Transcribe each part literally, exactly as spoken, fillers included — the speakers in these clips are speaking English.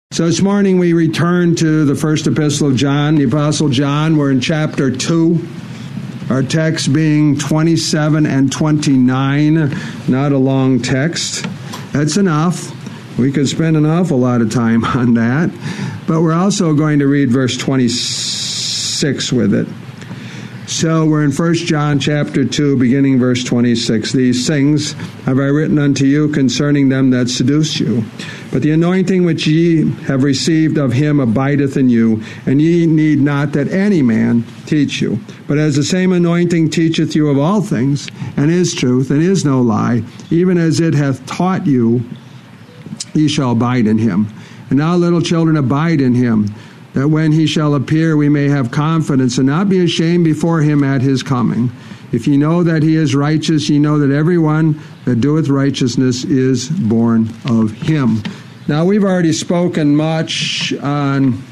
So this morning we return to the first epistle of John, the Apostle John. We're in chapter two, our text being twenty-seven and twenty-nine, not a long text. That's enough. We could spend an awful lot of time on that. But we're also going to read verse twenty-six with it. So we're in First John chapter two, beginning verse twenty-six. These things have I written unto you concerning them that seduce you. But the anointing which ye have received of him abideth in you, and ye need not that any man teach you. But as the same anointing teacheth you of all things, and is truth, and is no lie, even as it hath taught you, ye shall abide in him. And now, little children, abide in him, that when he shall appear we may have confidence, and not be ashamed before him at his coming. If ye know that he is righteous, ye know that every one that doeth righteousness is born of him. Now, we've already spoken much on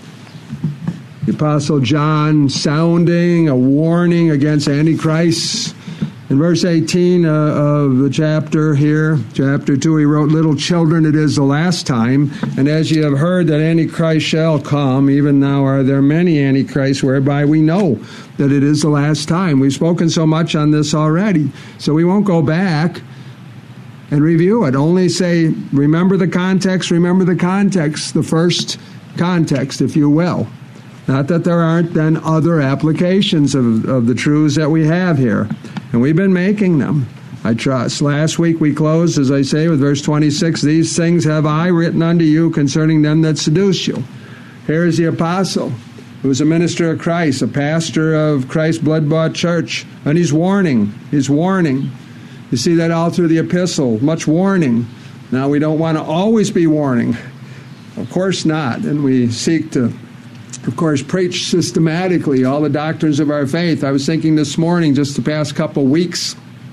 the Apostle John sounding a warning against Antichrist. In verse eighteen uh, of the chapter here, chapter two, he wrote, "Little children, it is the last time, and as ye have heard that Antichrist shall come, even now are there many Antichrists, whereby we know that it is the last time." We've spoken so much on this already, so we won't go back and review it. Only say, remember the context, remember the context, the first context, if you will. Not that there aren't then other applications of, of the truths that we have here. And we've been making them, I trust. Last week we closed, as I say, with verse twenty-six, "These things have I written unto you concerning them that seduce you." Here is the apostle, who is a minister of Christ, a pastor of Christ's blood-bought church. And he's warning, he's warning. You see that all through the epistle, much warning. Now, we don't want to always be warning. Of course not. And we seek to, of course, preach systematically all the doctrines of our faith. I was thinking this morning, just the past couple weeks,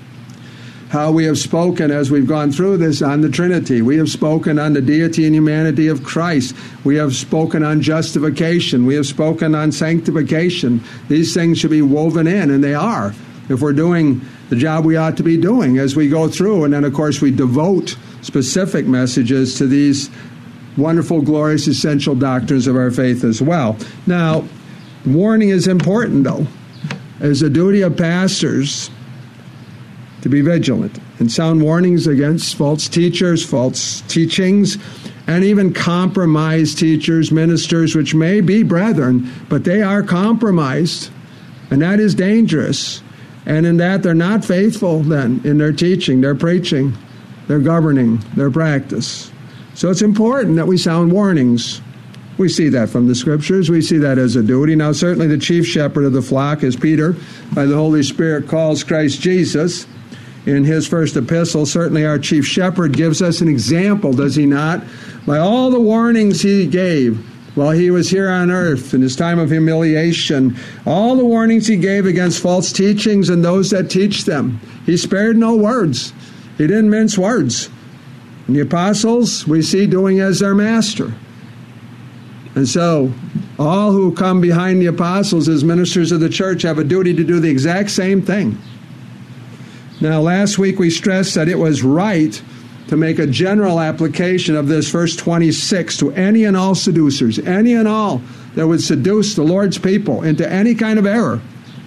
how we have spoken as we've gone through this on the Trinity. We have spoken on the deity and humanity of Christ. We have spoken on justification. We have spoken on sanctification. These things should be woven in, and they are, if we're doing the job we ought to be doing as we go through. And then, of course, we devote specific messages to these wonderful, glorious, essential doctrines of our faith as well. Now, warning is important, though. It's a duty of pastors to be vigilant and sound warnings against false teachers, false teachings, and even compromised teachers, ministers, which may be brethren, but they are compromised, and that is dangerous. And in that, they're not faithful then in their teaching, their preaching, their governing, their practice. So it's important that we sound warnings. We see that from the Scriptures. We see that as a duty. Now, certainly the chief shepherd of the flock, as Peter, by the Holy Spirit, calls Christ Jesus in his first epistle. Certainly our chief shepherd gives us an example, does he not? By all the warnings he gave while he was here on earth in his time of humiliation, all the warnings he gave against false teachings and those that teach them. He spared no words. He didn't mince words. And the apostles, we see doing as their master. And so, all who come behind the apostles as ministers of the church have a duty to do the exact same thing. Now, last week we stressed that it was right to make a general application of this verse twenty-six to any and all seducers, any and all that would seduce the Lord's people into any kind of error.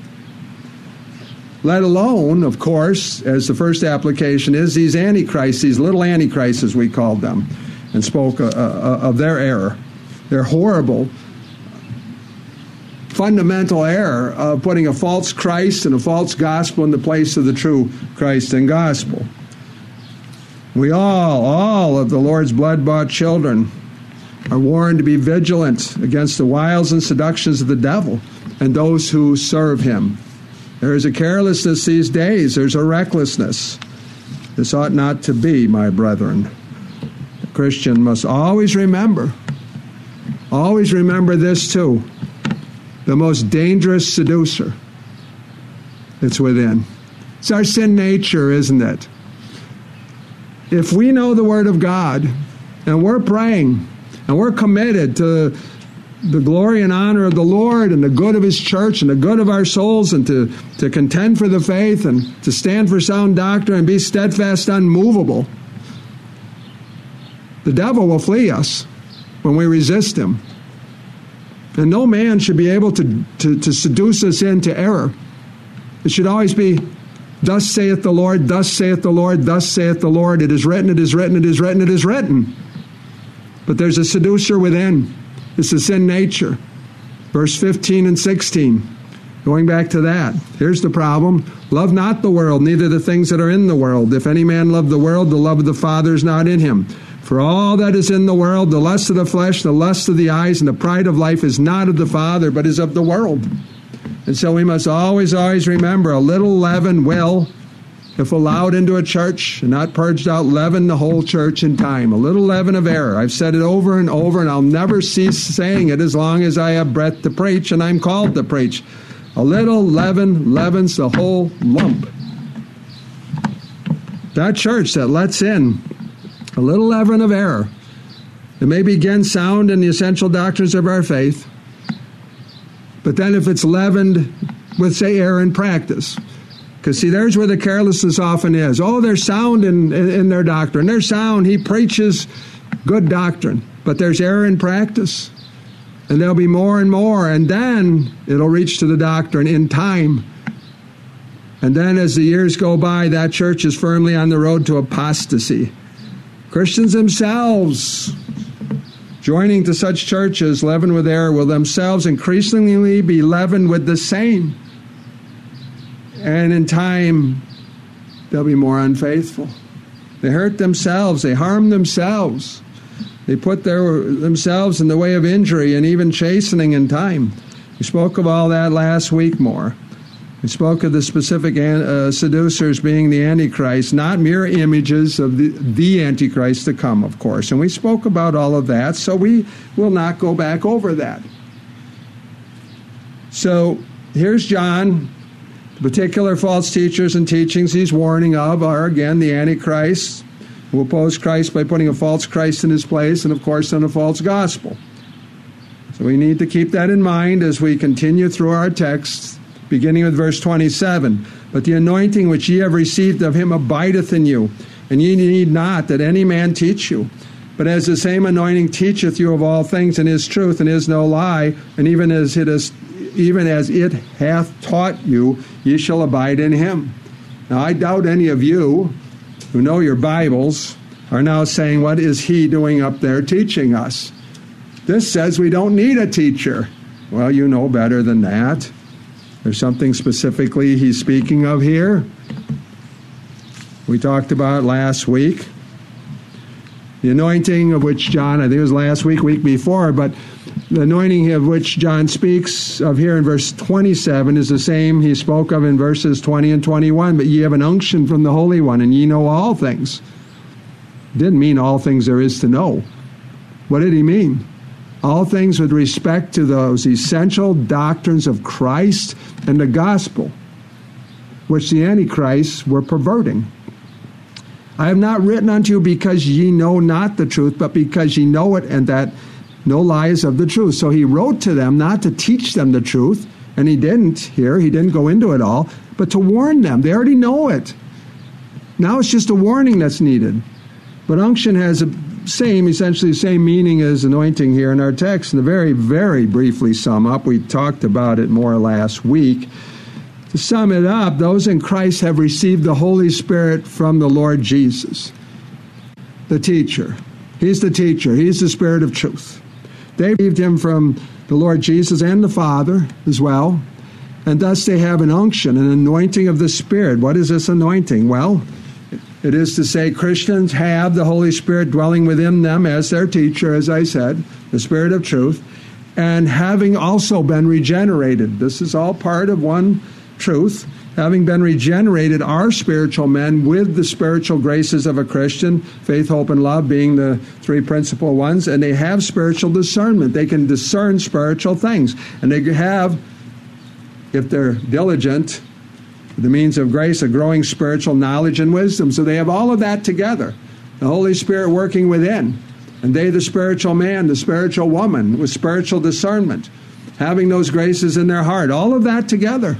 Let alone, of course, as the first application is, these antichrists, these little antichrists as we called them, and spoke uh, uh, of their error, their horrible, fundamental error of putting a false Christ and a false gospel in the place of the true Christ and gospel. We all, all of the Lord's blood-bought children are warned to be vigilant against the wiles and seductions of the devil and those who serve him. There is a carelessness these days. There's a recklessness. This ought not to be, my brethren. The Christian must always remember, always remember this too, the most dangerous seducer that's within. It's our sin nature, isn't it? If we know the Word of God, and we're praying, and we're committed to the glory and honor of the Lord and the good of His church and the good of our souls, and to, to contend for the faith and to stand for sound doctrine and be steadfast, unmovable, the devil will flee us. when we resist him. And no man should be able to, to, to seduce us into error. It should always be, thus saith the Lord, thus saith the Lord, thus saith the Lord. It is written, it is written, it is written, it is written. But there's a seducer within. It's the sin nature. Verse fifteen and sixteen. Going back to that. Here's the problem. Love not the world, neither the things that are in the world. If any man love the world, the love of the Father is not in him. For all that is in the world, the lust of the flesh, the lust of the eyes, and the pride of life is not of the Father, but is of the world. And so we must always, always remember, a little leaven will, if allowed into a church and not purged out, leaven the whole church in time. A little leaven of error. I've said it over and over, and I'll never cease saying it as long as I have breath to preach and I'm called to preach. A little leaven leavens the whole lump. That church that lets in a little leaven of error, it may begin sound in the essential doctrines of our faith, but then if it's leavened with, say, error in practice, because, see, there's where the carelessness often is. Oh, they're sound in, in, in their doctrine. They're sound. He preaches good doctrine. But there's error in practice. And there'll be more and more. And then it'll reach to the doctrine in time. And then as the years go by, that church is firmly on the road to apostasy. Christians themselves, joining to such churches leavened with error, will themselves increasingly be leavened with the same. And in time, they'll be more unfaithful. They hurt themselves. They harm themselves. They put their, themselves in the way of injury and even chastening in time. We spoke of all that last week more. We spoke of the specific uh, seducers being the Antichrist, not mere images of the, the Antichrist to come, of course. And we spoke about all of that, so we will not go back over that. So here's John. Particular false teachers and teachings he's warning of are, again, the Antichrist, who oppose Christ by putting a false Christ in his place, and, of course, then a false gospel. So we need to keep that in mind as we continue through our text, beginning with verse twenty-seven. But the anointing which ye have received of him abideth in you, and ye need not that any man teach you. But as the same anointing teacheth you of all things, and is truth, and is no lie, and even as it is even as it hath taught you, ye shall abide in him. Now, I doubt any of you who know your Bibles are now saying, what is he doing up there teaching us? This says we don't need a teacher. Well, you know better than that. There's something specifically he's speaking of here. We talked about it last week. The anointing of which John, I think it was last week, week before, but the anointing of which John speaks of here in verse twenty-seven is the same he spoke of in verses twenty and twenty-one. But ye have an unction from the Holy One, and ye know all things. Didn't mean all things there is to know. What did he mean? All things with respect to those essential doctrines of Christ and the gospel, which the Antichrists were perverting. I have not written unto you because ye know not the truth, but because ye know it, and that no lie is of the truth. So he wrote to them not to teach them the truth, and he didn't here. He didn't go into it all, but to warn them. They already know it. Now it's just a warning that's needed. But unction has a same, essentially the same meaning as anointing here in our text. And to very, very briefly sum up, we talked about it more last week. To sum it up, those in Christ have received the Holy Spirit from the Lord Jesus, the teacher. He's the teacher. He's the Spirit of truth. They received him from the Lord Jesus and the Father as well, and thus they have an unction, an anointing of the Spirit. What is this anointing? Well, it is to say Christians have the Holy Spirit dwelling within them as their teacher, as I said, the Spirit of truth, and having also been regenerated. This is all part of one truth. Having been regenerated, are spiritual men with the spiritual graces of a Christian, faith, hope, and love being the three principal ones, and they have spiritual discernment. They can discern spiritual things, and they have, if they're diligent, the means of grace, a growing spiritual knowledge and wisdom. So they have all of that together. The Holy Spirit working within, and they, the spiritual man, the spiritual woman, with spiritual discernment, having those graces in their heart, all of that together.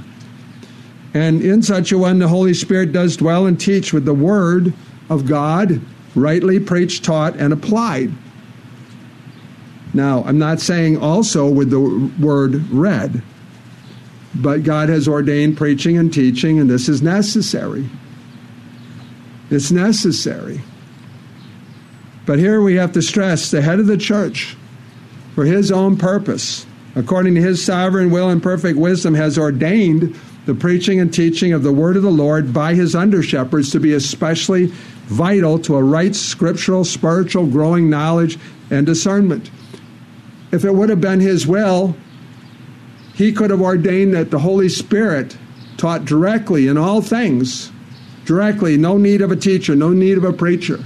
And in such a one, the Holy Spirit does dwell and teach with the Word of God, rightly preached, taught, and applied. Now, I'm not saying also with the word read, but God has ordained preaching and teaching, and this is necessary. It's necessary. But here we have to stress the head of the church, for his own purpose, according to his sovereign will and perfect wisdom, has ordained the preaching and teaching of the word of the Lord by his under-shepherds to be especially vital to a right scriptural, spiritual, growing knowledge and discernment. If it would have been his will, he could have ordained that the Holy Spirit taught directly in all things, directly, no need of a teacher, no need of a preacher.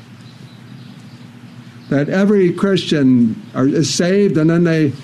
That every Christian are, is saved and then they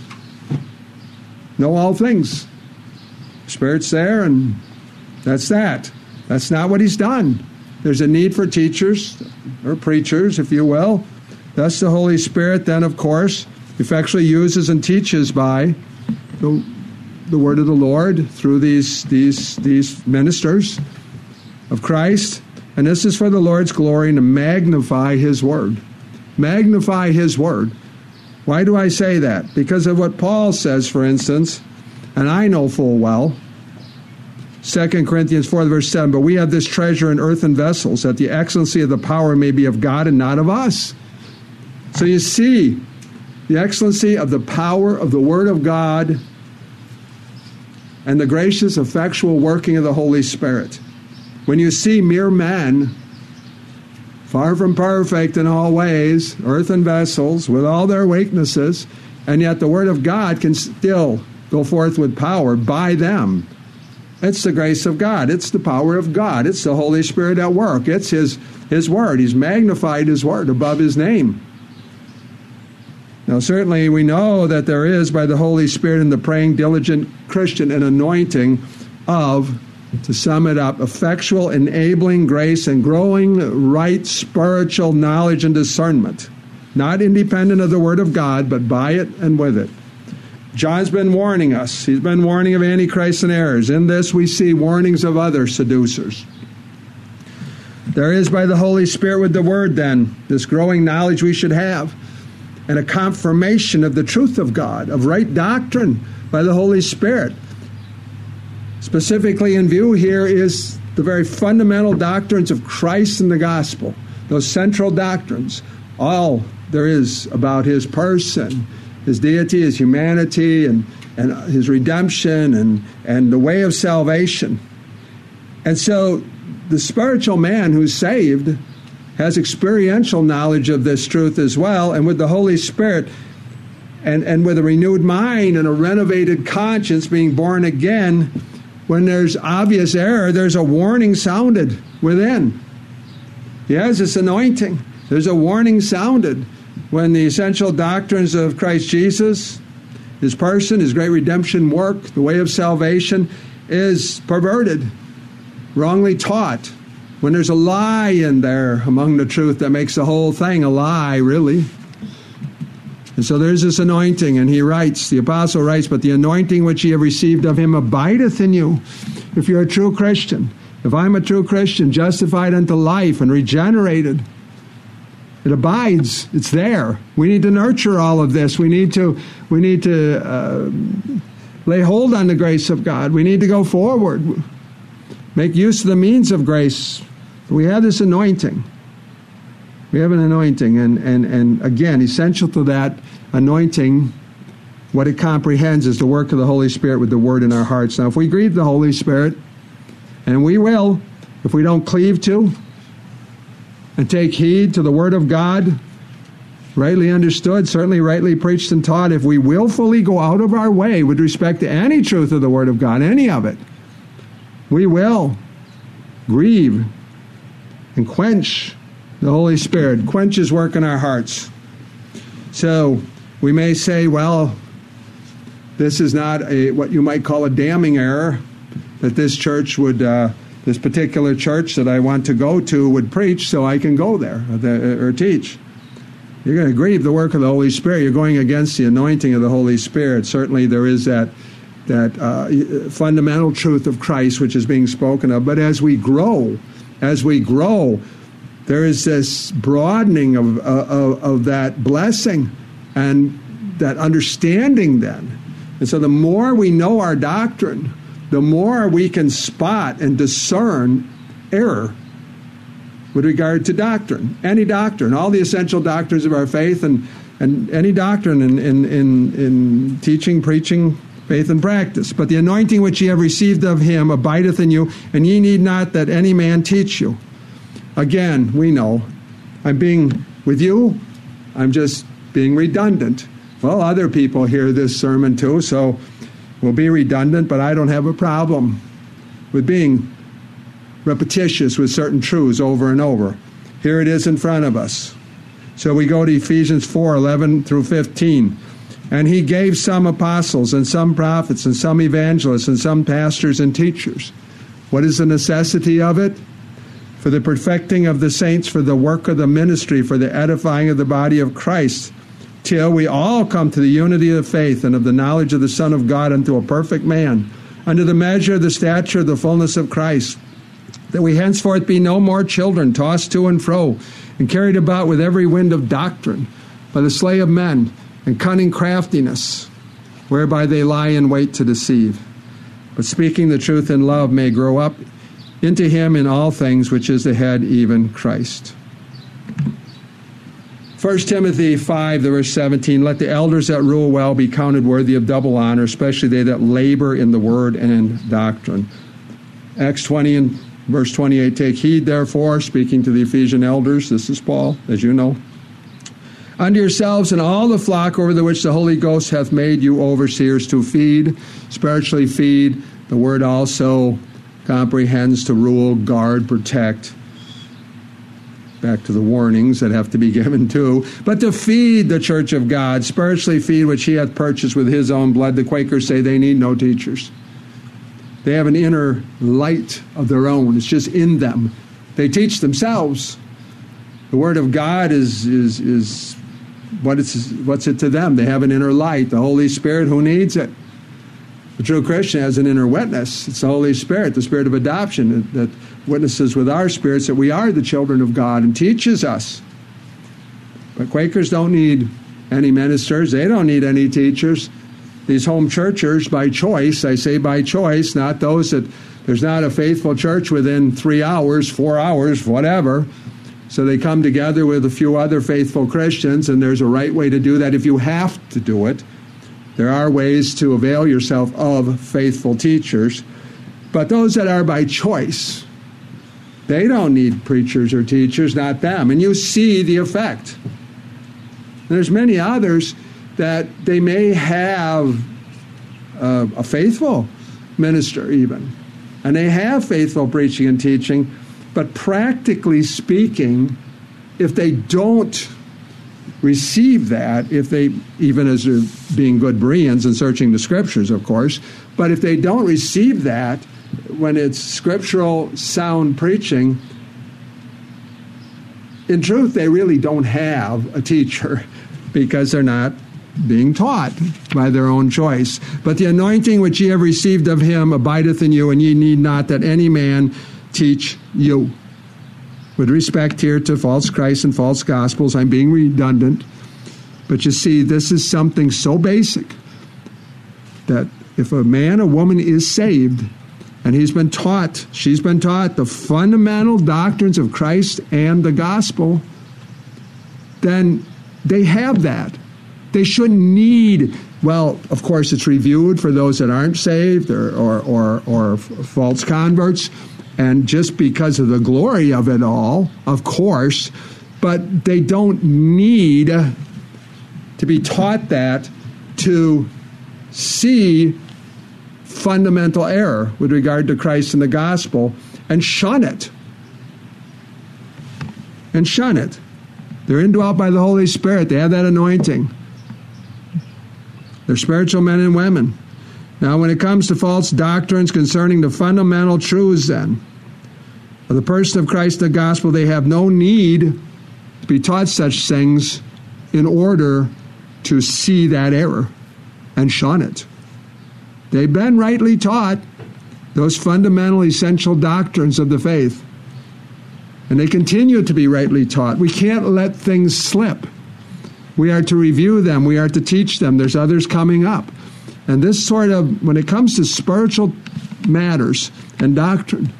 know all things. Spirit's there and that's that. That's not what he's done. There's a need for teachers or preachers, if you will. Thus the Holy Spirit then, of course, effectually uses and teaches by the, the word of the Lord through these, these, these ministers of Christ. And this is for the Lord's glory, to magnify his word. Magnify his word. Why do I say that? Because of what Paul says, for instance, and I know full well, Second Corinthians four, verse seven, but we have this treasure in earthen vessels, that the excellency of the power may be of God and not of us. So you see, the excellency of the power of the Word of God and the gracious, effectual working of the Holy Spirit. When you see mere men, far from perfect in all ways, earthen vessels with all their weaknesses, and yet the Word of God can still go forth with power by them. It's the grace of God. It's the power of God. It's the Holy Spirit at work. It's His, His Word. He's magnified His Word above His name. Now, certainly we know that there is, by the Holy Spirit in the praying, diligent Christian, an anointing of, to sum it up, effectual, enabling grace and growing right spiritual knowledge and discernment, not independent of the Word of God, but by it and with it. John's been warning us. He's been warning of Antichrist and errors. In this we see warnings of other seducers. There is, by the Holy Spirit with the Word, then, this growing knowledge we should have, and a confirmation of the truth of God, of right doctrine by the Holy Spirit. Specifically in view here is the very fundamental doctrines of Christ and the gospel, those central doctrines, all there is about His person, His deity, His humanity, and, and His redemption, and, and the way of salvation. And so the spiritual man who's saved has experiential knowledge of this truth as well, and with the Holy Spirit, and, and with a renewed mind and a renovated conscience, being born again, when there's obvious error, there's a warning sounded within. He has this anointing. There's a warning sounded when the essential doctrines of Christ Jesus, His person, His great redemption work, the way of salvation, is perverted, wrongly taught. When there's a lie in there among the truth that makes the whole thing a lie, really. And so there's this anointing, and he writes, the apostle writes, but the anointing which ye have received of Him abideth in you, if you're a true Christian. If I'm a true Christian, justified unto life and regenerated, it abides. It's there. We need to nurture all of this. We need to, we need to uh, lay hold on the grace of God. We need to go forward. Make use of the means of grace. We have this anointing. We have an anointing. And, and, and again, essential to that anointing, what it comprehends is the work of the Holy Spirit with the Word in our hearts. Now, if we grieve the Holy Spirit, and we will, if we don't cleave to and take heed to the Word of God, rightly understood, certainly rightly preached and taught, if we willfully go out of our way with respect to any truth of the Word of God, any of it, we will grieve and quench the Holy Spirit, quench His work in our hearts. So we may say, well, this is not a what you might call a damning error that this church would, uh, this particular church that I want to go to would preach, so I can go there or, or teach. You're going to grieve the work of the Holy Spirit. You're going against the anointing of the Holy Spirit. Certainly there is that that uh, fundamental truth of Christ which is being spoken of. But as we grow, as we grow, there is this broadening of, of, of that blessing. And that understanding then. And so the more we know our doctrine, the more we can spot and discern error with regard to doctrine. Any doctrine, all the essential doctrines of our faith, and, and any doctrine in, in, in, in teaching, preaching, faith, and practice. But the anointing which ye have received of him abideth in you, and ye need not that any man teach you. Again, we know, I'm being, with you, I'm just being redundant. Well, other people hear this sermon too, so we'll be redundant, but I don't have a problem with being repetitious with certain truths over and over. Here it is in front of us. So we go to Ephesians four, eleven through fifteen. And he gave some apostles and some prophets and some evangelists and some pastors and teachers. What is the necessity of it? For the perfecting of the saints, for the work of the ministry, for the edifying of the body of Christ, till we all come to the unity of faith and of the knowledge of the Son of God, unto a perfect man, unto the measure of the stature of the fullness of Christ, that we henceforth be no more children, tossed to and fro, and carried about with every wind of doctrine, by the slay of men, and cunning craftiness, whereby they lie in wait to deceive. But speaking the truth in love may grow up into him in all things, which is the head, even Christ. First Timothy five, the verse seventeen, let the elders that rule well be counted worthy of double honor, especially they that labor in the word and in doctrine. Acts twenty and verse twenty-eight, take heed therefore, speaking to the Ephesian elders, this is Paul, as you know, unto yourselves and all the flock over the which the Holy Ghost hath made you overseers, to feed, spiritually feed. The word also comprehends to rule, guard, protect. Back to the warnings that have to be given too. But to feed the church of God, spiritually feed which he hath purchased with his own blood. The Quakers say they need no teachers. They have an inner light of their own. It's just in them. They teach themselves. The Word of God is is is what it's what's it to them. They have an inner light. The Holy Spirit, who needs it? The true Christian has an inner witness. It's the Holy Spirit, the Spirit of adoption, that witnesses with our spirits that we are the children of God and teaches us. But Quakers don't need any ministers. They don't need any teachers. These home churchers, by choice, I say by choice, not those that there's not a faithful church within three hours, four hours, whatever. So they come together with a few other faithful Christians, and there's a right way to do that if you have to do it. There are ways to avail yourself of faithful teachers. But those that are by choice, they don't need preachers or teachers, not them. And you see the effect. There's many others that they may have a, a faithful minister even, and they have faithful preaching and teaching, but practically speaking, if they don't receive that, if they, even as they're being good Bereans and searching the scriptures, of course, but if they don't receive that, when it's scriptural sound preaching, in truth, they really don't have a teacher because they're not being taught by their own choice. But the anointing which ye have received of him abideth in you, and ye need not that any man teach you. With respect here to false Christs and false gospels, I'm being redundant, but you see, this is something so basic that if a man or woman is saved and he's been taught, she's been taught the fundamental doctrines of Christ and the gospel, then they have that. They shouldn't need, well, of course, it's reviewed for those that aren't saved or, or, or, or false converts, and just because of the glory of it all, of course, but they don't need to be taught that to see fundamental error with regard to Christ and the gospel and shun it. And shun it. They're indwelt by the Holy Spirit. They have that anointing. They're spiritual men and women. Now, when it comes to false doctrines concerning the fundamental truths, then, of the person of Christ and the gospel, they have no need to be taught such things in order to see that error and shun it. They've been rightly taught those fundamental, essential doctrines of the faith, and they continue to be rightly taught. We can't let things slip. We are to review them. We are to teach them. There's others coming up. And this sort of, when it comes to spiritual matters and doctrine,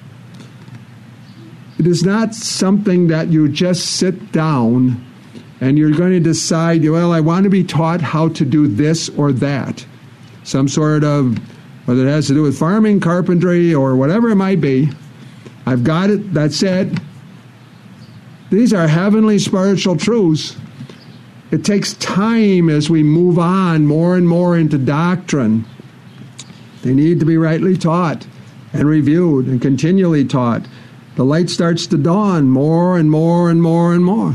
it is not something that you just sit down and you're going to decide, well, I want to be taught how to do this or that. Some sort of, whether it has to do with farming, carpentry, or whatever it might be. I've got it, that's it. These are heavenly spiritual truths. It takes time as we move on more and more into doctrine. They need to be rightly taught and reviewed and continually taught. The light starts to dawn more and more and more and more.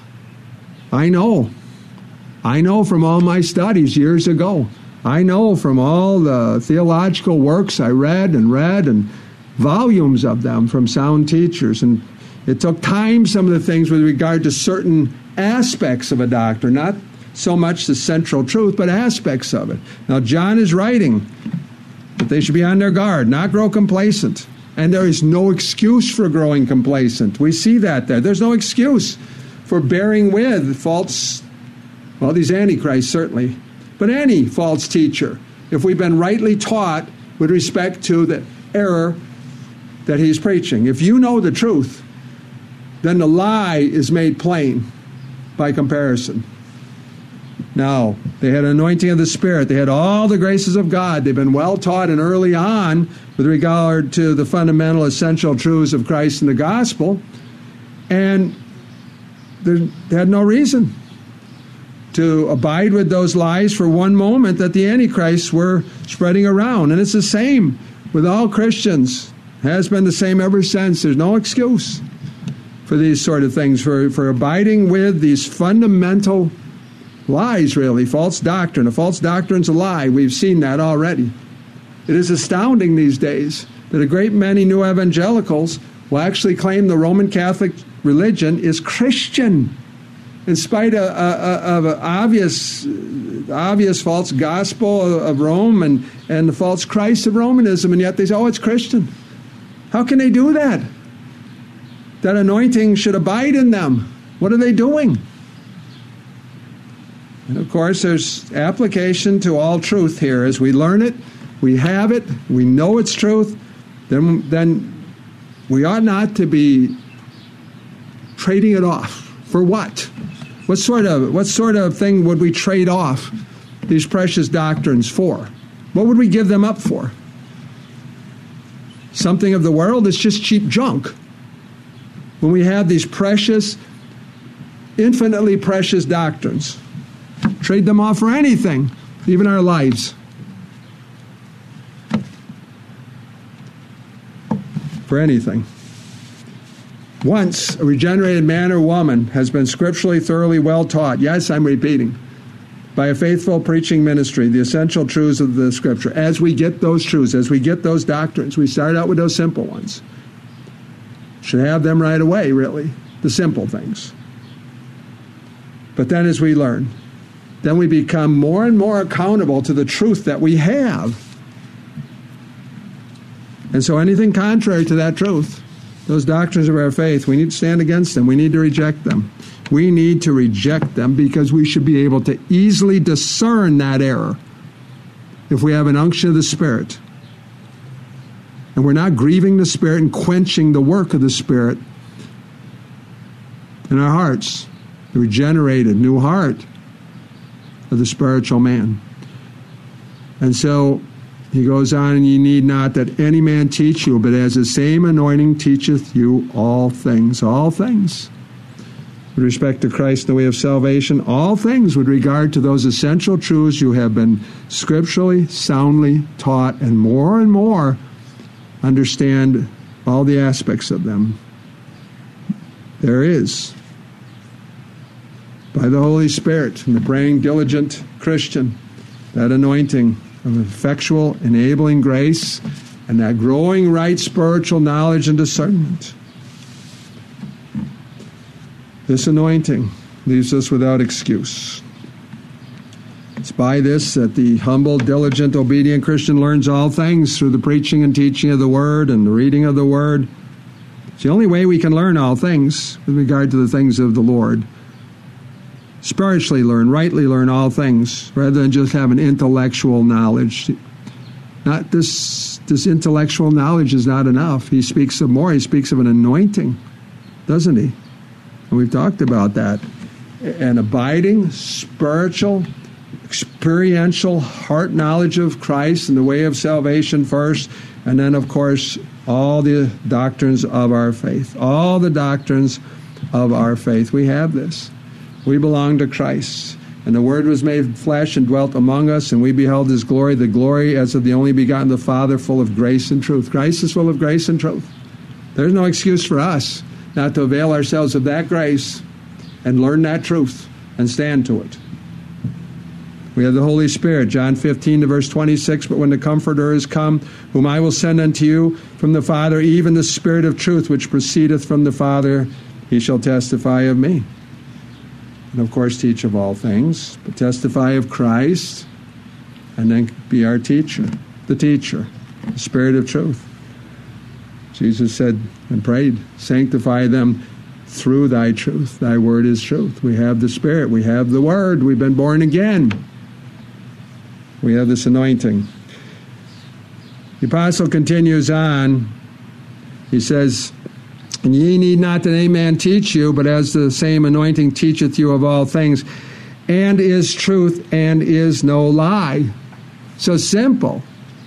I know. I know from all my studies years ago. I know from all the theological works I read and read and volumes of them from sound teachers. And it took time, some of the things with regard to certain aspects of a doctrine, not so much the central truth, but aspects of it. Now, John is writing that they should be on their guard, not grow complacent. And there is no excuse for growing complacent. We see that there. There's no excuse for bearing with false, well, these antichrists certainly, but any false teacher, if we've been rightly taught with respect to the error that he's preaching. If you know the truth, then the lie is made plain by comparison. Now, they had an anointing of the Spirit. They had all the graces of God. They've been well taught and early on with regard to the fundamental essential truths of Christ and the gospel. And they had no reason to abide with those lies for one moment that the Antichrists were spreading around. And it's the same with all Christians. It has been the same ever since. There's no excuse for these sort of things, for, for abiding with these fundamental lies, really. False doctrine. A false doctrine's a lie. We've seen that already. It is astounding these days that a great many new evangelicals will actually claim the Roman Catholic religion is Christian, in spite of, of, of obvious, obvious false gospel of Rome and, and the false Christ of Romanism, and yet they say, oh, it's Christian. How can they do that? That anointing should abide in them. What are they doing? And of course, there's application to all truth here. As we learn it, we have it, we know it's truth, then, then we ought not to be trading it off. For what? What sort of, what sort of thing would we trade off these precious doctrines for? What would we give them up for? Something of the world that's just cheap junk. When we have these precious, infinitely precious doctrines, trade them off for anything, even our lives. For anything. Once a regenerated man or woman has been scripturally thoroughly well taught, yes, I'm repeating, by a faithful preaching ministry, the essential truths of the Scripture. As we get those truths, as we get those doctrines, we start out with those simple ones. Should have them right away, really, the simple things. But then as we learn, then we become more and more accountable to the truth that we have. And so anything contrary to that truth, those doctrines of our faith, we need to stand against them. We need to reject them. We need to reject them because we should be able to easily discern that error if we have an unction of the Spirit. And we're not grieving the Spirit and quenching the work of the Spirit in our hearts, the regenerated new heart of the spiritual man. And so he goes on, and ye need not that any man teach you, but as the same anointing teacheth you all things, all things. With respect to Christ and the way of salvation, all things with regard to those essential truths you have been scripturally, soundly taught, and more and more understand all the aspects of them. There is, by the Holy Spirit and the praying, diligent Christian, that anointing of effectual, enabling grace, and that growing right spiritual knowledge and discernment. This anointing leaves us without excuse. It's by this that the humble, diligent, obedient Christian learns all things through the preaching and teaching of the Word and the reading of the Word. It's the only way we can learn all things with regard to the things of the Lord. spiritually learn, rightly learn all things, rather than just have an intellectual knowledge. Not this, this intellectual knowledge is not enough. He speaks of more. He speaks of an anointing, doesn't he? And we've talked about that. An abiding, spiritual, experiential heart knowledge of Christ and the way of salvation first, and then, of course, all the doctrines of our faith. All the doctrines of our faith. We have this. We belong to Christ. And the Word was made flesh and dwelt among us, and we beheld His glory, the glory as of the only begotten of the Father, full of grace and truth. Christ is full of grace and truth. There's no excuse for us not to avail ourselves of that grace and learn that truth and stand to it. We have the Holy Spirit, John fifteen to verse twenty-six, but when the Comforter is come, whom I will send unto you from the Father, even the Spirit of truth, which proceedeth from the Father, he shall testify of me. And of course teach of all things, but testify of Christ, and then be our teacher, the teacher, the Spirit of truth. Jesus said and prayed, sanctify them through thy truth. Thy word is truth. We have the Spirit. We have the Word. We've been born again. We have this anointing. The apostle continues on. He says, and ye need not that any man teach you, but as the same anointing teacheth you of all things, and is truth, and is no lie. So simple.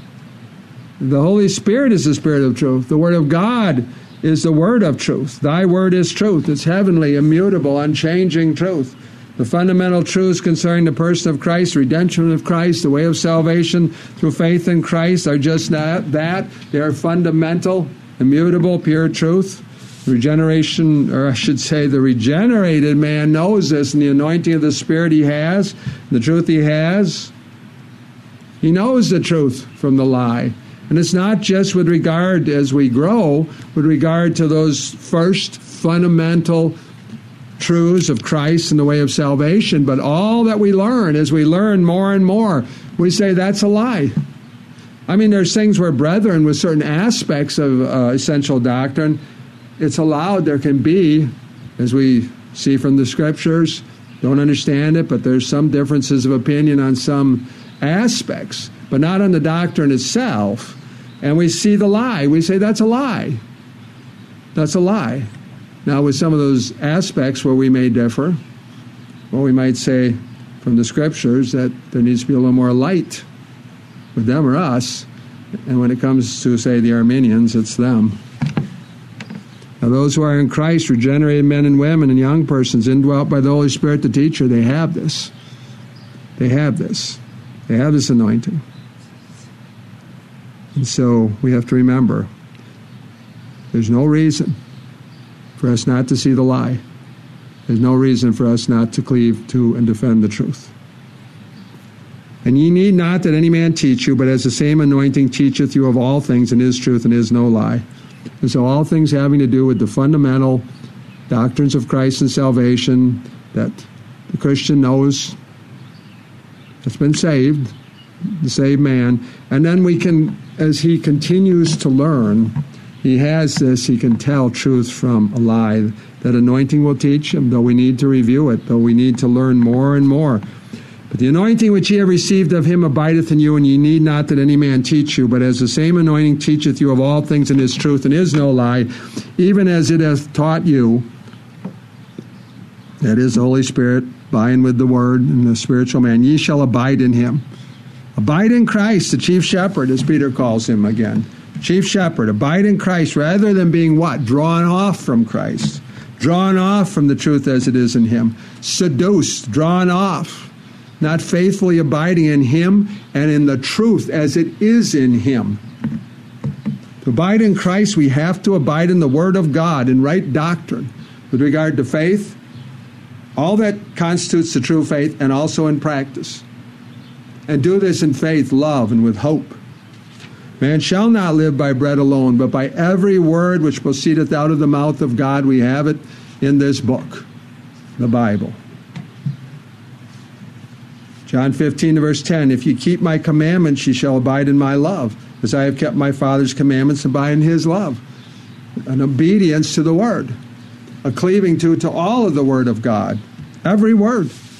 The Holy Spirit is the Spirit of truth. The Word of God is the Word of truth. Thy Word is truth. It's heavenly, immutable, unchanging truth. The fundamental truths concerning the person of Christ, redemption of Christ, the way of salvation through faith in Christ are just that. that. They are fundamental, immutable, pure truth. Regeneration, or I should say the regenerated man knows this, and the anointing of the Spirit he has, the truth he has. He knows the truth from the lie. And it's not just with regard as we grow, with regard to those first fundamental truths of Christ and the way of salvation, but all that we learn, as we learn more and more, we say that's a lie. I mean, there's things where brethren with certain aspects of uh, essential doctrine, it's allowed, there can be, as we see from the Scriptures, don't understand it, but there's some differences of opinion on some aspects, but not on the doctrine itself. And we see the lie. We say that's a lie. That's a lie. Now, with some of those aspects where we may differ, well, we might say from the Scriptures that there needs to be a little more light with them or us. And when it comes to, say, the Arminians, it's them. Now, those who are in Christ, regenerated men and women and young persons, indwelt by the Holy Spirit, the teacher, they have this. They have this. They have this anointing. And so we have to remember, there's no reason for us not to see the lie. There's no reason for us not to cleave to and defend the truth. And ye need not that any man teach you, but as the same anointing teacheth you of all things, and is truth, and is no lie. And so all things having to do with the fundamental doctrines of Christ and salvation that the Christian knows, that's been saved, the saved man. And then we can, as he continues to learn, he has this, he can tell truth from a lie. That anointing will teach him, though we need to review it, though we need to learn more and more. But the anointing which ye have received of him abideth in you, and ye need not that any man teach you, but as the same anointing teacheth you of all things and is truth and is no lie, even as it hath taught you, that is the Holy Spirit, by and with the Word and the spiritual man, ye shall abide in him. Abide in Christ, the chief shepherd, as Peter calls him again. Chief shepherd, abide in Christ, rather than being what? Drawn off from Christ. Drawn off from the truth as it is in him. Seduced, drawn off. Not faithfully abiding in him and in the truth as it is in him. To abide in Christ, we have to abide in the Word of God, in right doctrine. With regard to faith, all that constitutes the true faith, and also in practice. And do this in faith, love, and with hope. Man shall not live by bread alone, but by every word which proceedeth out of the mouth of God. We have it in this book, the Bible. John fifteen, verse ten, if ye keep my commandments, ye shall abide in my love, as I have kept my Father's commandments, abide in his love. An obedience to the Word, a cleaving to, to all of the Word of God, every word.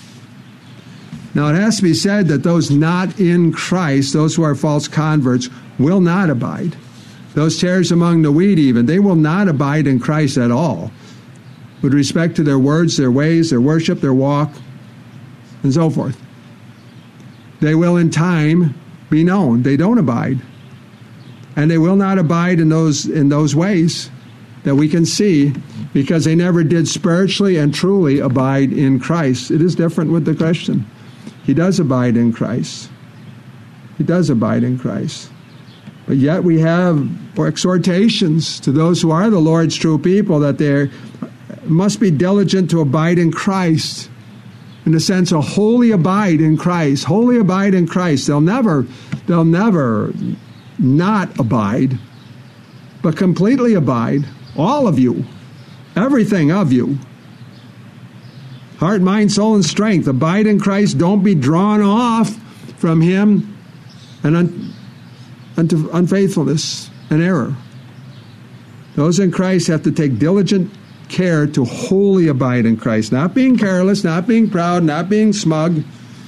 Now, it has to be said that those not in Christ, those who are false converts, will not abide. Those tares among the wheat even, they will not abide in Christ at all, with respect to their words, their ways, their worship, their walk, and so forth. They will in time be known. They don't abide. And they will not abide in those in those ways that we can see, because they never did spiritually and truly abide in Christ. It is different with the Christian. He does abide in Christ. He does abide in Christ. But yet we have exhortations to those who are the Lord's true people that they must be diligent to abide in Christ. In the sense of wholly abide in Christ. Wholly abide in Christ. They'll never, they'll never not abide, but completely abide. All of you. Everything of you. Heart, mind, soul, and strength. Abide in Christ. Don't be drawn off from Him and un- unto unfaithfulness and error. Those in Christ have to take diligent care to wholly abide in Christ. Not being careless, not being proud, not being smug.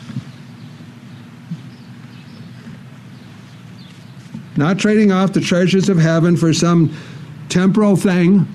Not trading off the treasures of heaven for some temporal thing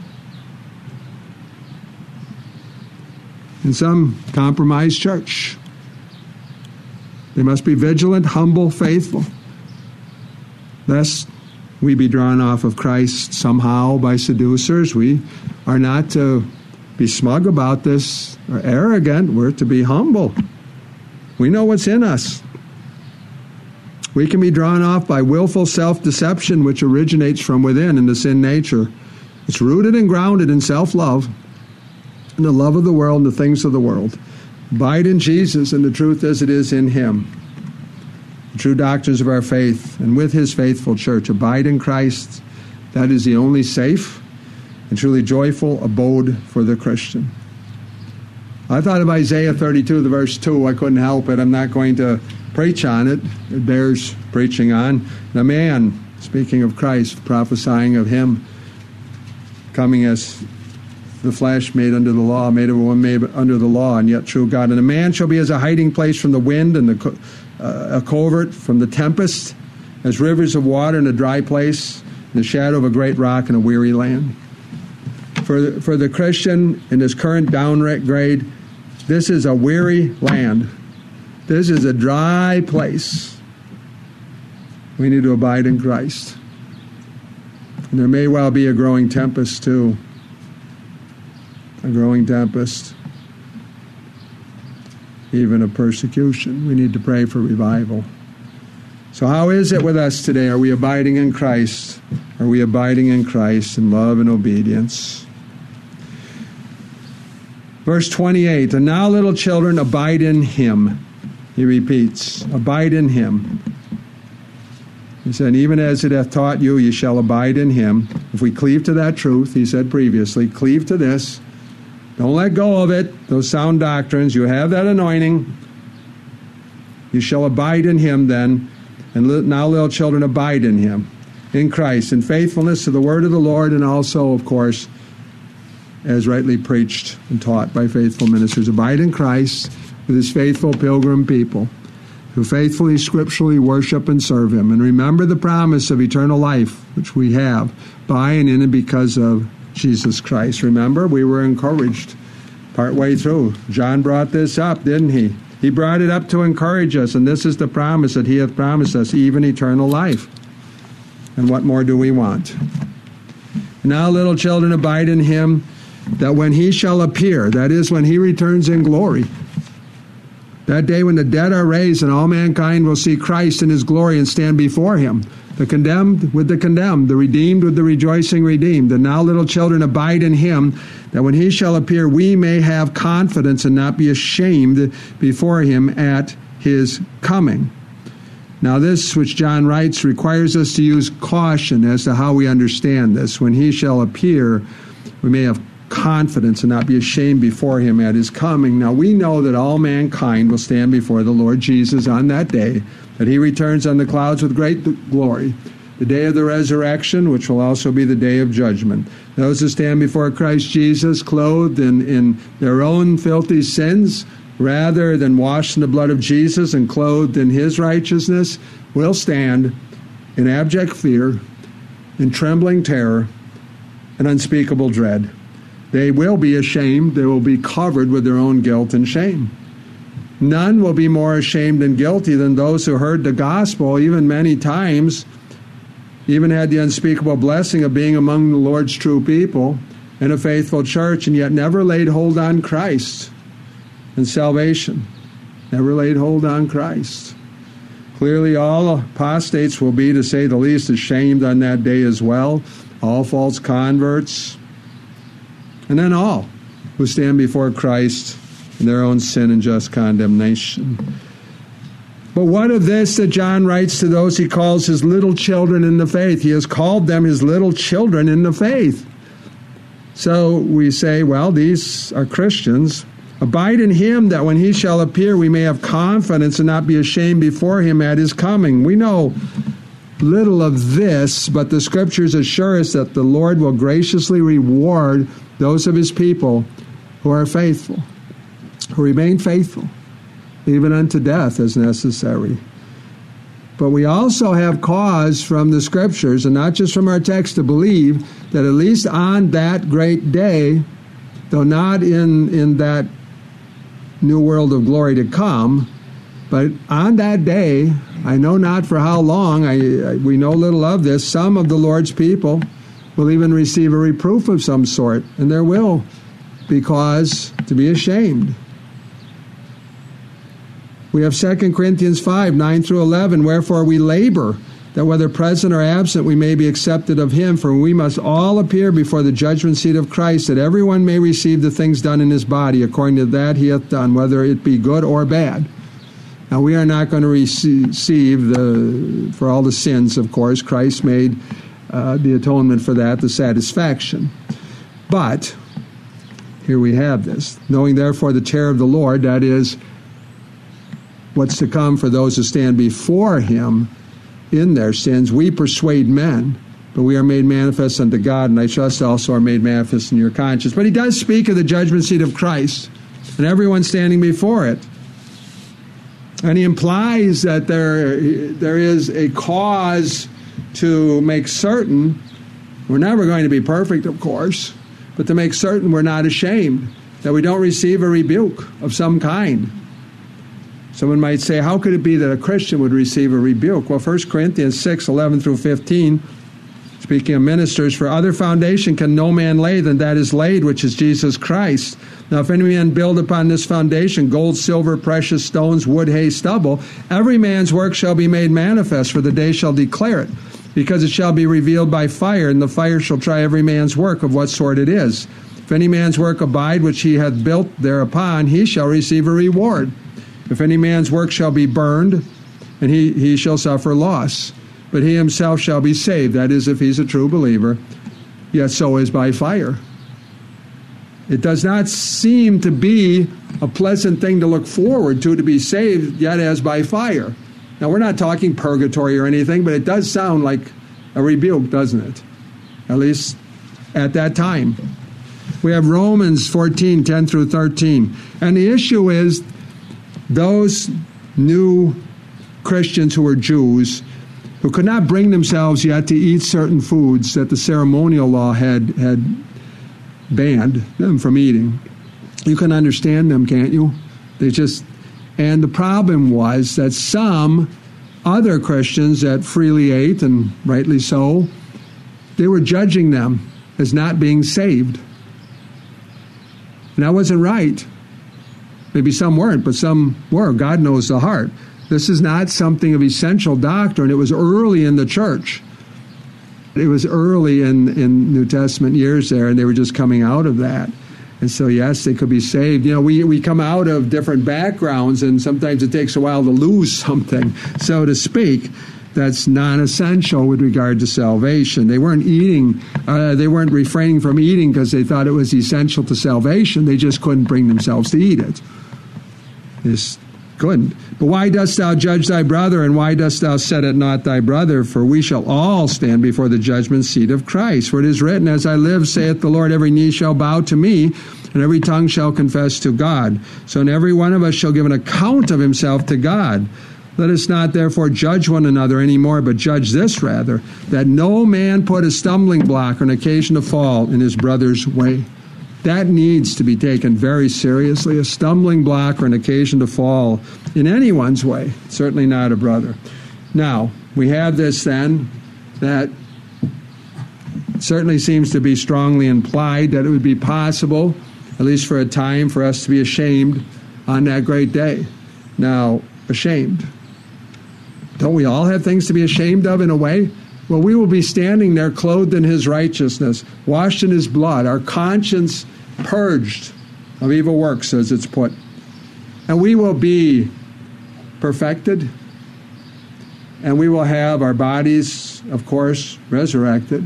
in some compromised church. They must be vigilant, humble, faithful, lest we be drawn off of Christ somehow by seducers. We are not to be smug about this or arrogant. We're to be humble. We know what's in us. We can be drawn off by willful self-deception, which originates from within in the sin nature. It's rooted and grounded in self-love and the love of the world and the things of the world. Abide in Jesus and the truth as it is in Him. The true doctrines of our faith, and with His faithful church. Abide in Christ. That is the only safe and truly joyful abode for the Christian. I thought of Isaiah thirty-two, the verse two. I couldn't help it. I'm not going to preach on it. It bears preaching on. The man, speaking of Christ, prophesying of Him coming as the flesh made under the law, made of a woman made under the law, and yet true God. And a man shall be as a hiding place from the wind, and the, uh, a covert from the tempest, as rivers of water in a dry place, in the shadow of a great rock in a weary land. For the, for the Christian in this current downgrade, this is a weary land. This is a dry place. We need to abide in Christ. And there may well be a growing tempest too. A growing tempest. Even a persecution. We need to pray for revival. So how is it with us today? Are we abiding in Christ? Are we abiding in Christ in love and obedience? Verse twenty-eight, and now little children, abide in Him. He repeats, abide in Him. He said, even as it hath taught you, you shall abide in Him. If we cleave to that truth, he said previously, cleave to this. Don't let go of it, those sound doctrines. You have that anointing. You shall abide in Him then. And now little children, abide in Him, in Christ, in faithfulness to the word of the Lord, and also, of course, as rightly preached and taught by faithful ministers. Abide in Christ with His faithful pilgrim people who faithfully, scripturally worship and serve Him. And remember the promise of eternal life, which we have by and in and because of Jesus Christ. Remember, we were encouraged partway through. John brought this up, didn't he? He brought it up to encourage us, and this is the promise that He hath promised us, even eternal life. And what more do we want? Now, little children, abide in Him, that when He shall appear, that is, when He returns in glory, that day when the dead are raised and all mankind will see Christ in His glory and stand before Him, the condemned with the condemned, the redeemed with the rejoicing redeemed. And now, little children, abide in Him, that when He shall appear, we may have confidence and not be ashamed before Him at His coming. Now, this, which John writes, requires us to use caution as to how we understand this. When He shall appear, we may have confidence and not be ashamed before Him at His coming. Now, we know that all mankind will stand before the Lord Jesus on that day, that He returns on the clouds with great glory, the day of the resurrection, which will also be the day of judgment. Those who stand before Christ Jesus, clothed in, in their own filthy sins, rather than washed in the blood of Jesus and clothed in his righteousness, will stand in abject fear, in trembling terror, and unspeakable dread. They will be ashamed. They will be covered with their own guilt and shame. None will be more ashamed and guilty than those who heard the gospel, even many times, even had the unspeakable blessing of being among the Lord's true people in a faithful church, and yet never laid hold on Christ and salvation. Never laid hold on Christ. Clearly, all apostates will be, to say the least, ashamed on that day as well. All false converts, and then all who stand before Christ in their own sin and just condemnation. But what of this that John writes to those he calls his little children in the faith? He has called them his little children in the faith. So we say, well, these are Christians. Abide in him, that when he shall appear, we may have confidence and not be ashamed before him at his coming. We know little of this, but the Scriptures assure us that the Lord will graciously reward those of his people who are faithful, who remain faithful, even unto death as necessary. But we also have cause from the Scriptures, and not just from our text, to believe that at least on that great day, though not in, in that new world of glory to come, but on that day, I know not for how long, I, I, we know little of this, some of the Lord's people will even receive a reproof of some sort, and there will be cause to be ashamed. We have Second Corinthians five, nine through eleven, wherefore we labor, that whether present or absent we may be accepted of him, for we must all appear before the judgment seat of Christ, that everyone may receive the things done in his body according to that he hath done, whether it be good or bad. Now we are not going to receive the, for all the sins, of course. Christ made uh, the atonement for that, the satisfaction. But here we have this. Knowing therefore the terror of the Lord, that is, what's to come for those who stand before him in their sins, we persuade men, but we are made manifest unto God, and I trust also are made manifest in your conscience. But he does speak of the judgment seat of Christ and everyone standing before it. And he implies that there, there is a cause to make certain, we're never going to be perfect, of course, but to make certain we're not ashamed, that we don't receive a rebuke of some kind. Someone might say, how could it be that a Christian would receive a rebuke? Well, First Corinthians six, eleven through fifteen, speaking of ministers, for other foundation can no man lay than that is laid, which is Jesus Christ. Now, if any man build upon this foundation gold, silver, precious stones, wood, hay, stubble, every man's work shall be made manifest, for the day shall declare it, because it shall be revealed by fire, and the fire shall try every man's work of what sort it is. If any man's work abide, which he hath built thereupon, he shall receive a reward. If any man's work shall be burned, and he, he shall suffer loss, but he himself shall be saved, that is, if he's a true believer, yet so is by fire. It does not seem to be a pleasant thing to look forward to, to be saved, yet as by fire. Now, we're not talking purgatory or anything, but it does sound like a rebuke, doesn't it? At least at that time. We have Romans fourteen, ten through thirteen. And the issue is, those new Christians who were Jews, who could not bring themselves yet to eat certain foods that the ceremonial law had, had banned them from eating. You can understand them, can't you? They just, and the problem was that some other Christians that freely ate, and rightly so, they were judging them as not being saved. And that wasn't right. Maybe some weren't, but some were. God knows the heart. This is not something of essential doctrine. It was early in the church. It was early in, in New Testament years there, and they were just coming out of that. And so, yes, they could be saved. You know, we, we come out of different backgrounds, and sometimes it takes a while to lose something, so to speak, that's non-essential with regard to salvation. They weren't eating, uh, they weren't refraining from eating because they thought it was essential to salvation. They just couldn't bring themselves to eat it. Just couldn't. But why dost thou judge thy brother, and why dost thou set at naught thy brother? For we shall all stand before the judgment seat of Christ. For it is written, as I live, saith the Lord, every knee shall bow to me, and every tongue shall confess to God. So and every one of us shall give an account of himself to God. Let us not therefore judge one another any more, but judge this rather, that no man put a stumbling block or an occasion to fall in his brother's way. That needs to be taken very seriously, a stumbling block or an occasion to fall in anyone's way, certainly not a brother. Now, we have this then, that certainly seems to be strongly implied that it would be possible, at least for a time, for us to be ashamed on that great day. Now, ashamed. Don't we all have things to be ashamed of in a way? Well, we will be standing there clothed in his righteousness, washed in his blood, our conscience purged of evil works, as it's put. And we will be perfected, and we will have our bodies, of course, resurrected.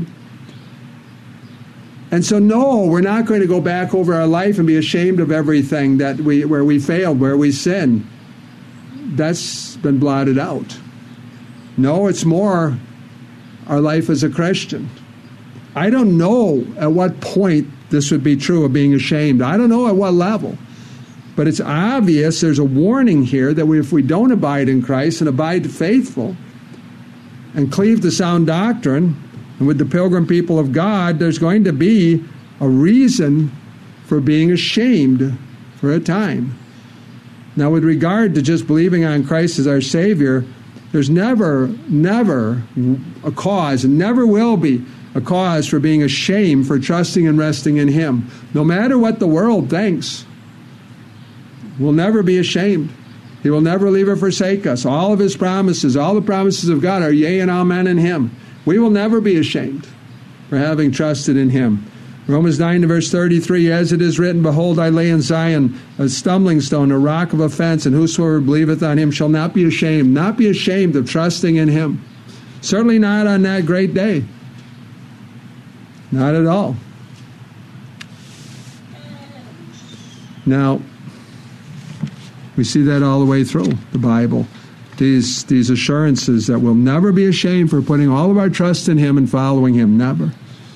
And so, no, we're not going to go back over our life and be ashamed of everything that we, where we failed, where we sinned. That's been blotted out. No, it's more our life as a Christian. I don't know at what point this would be true of being ashamed. I don't know at what level. But it's obvious there's a warning here that we, if we don't abide in Christ and abide faithful and cleave to sound doctrine, and with the pilgrim people of God, there's going to be a reason for being ashamed for a time. Now, with regard to just believing on Christ as our Savior, there's never, never a cause, and never will be a cause for being ashamed for trusting and resting in Him. No matter what the world thinks, we'll never be ashamed. He will never leave or forsake us. All of His promises, all the promises of God are yea and amen in Him. We will never be ashamed for having trusted in Him. Romans nine and verse thirty-three, as it is written, behold, I lay in Zion a stumbling stone, a rock of offense, and whosoever believeth on him shall not be ashamed. Not be ashamed of trusting in Him. Certainly not on that great day. Not at all. Now, we see that all the way through the Bible. These, these assurances that we'll never be ashamed for putting all of our trust in Him and following Him. Never.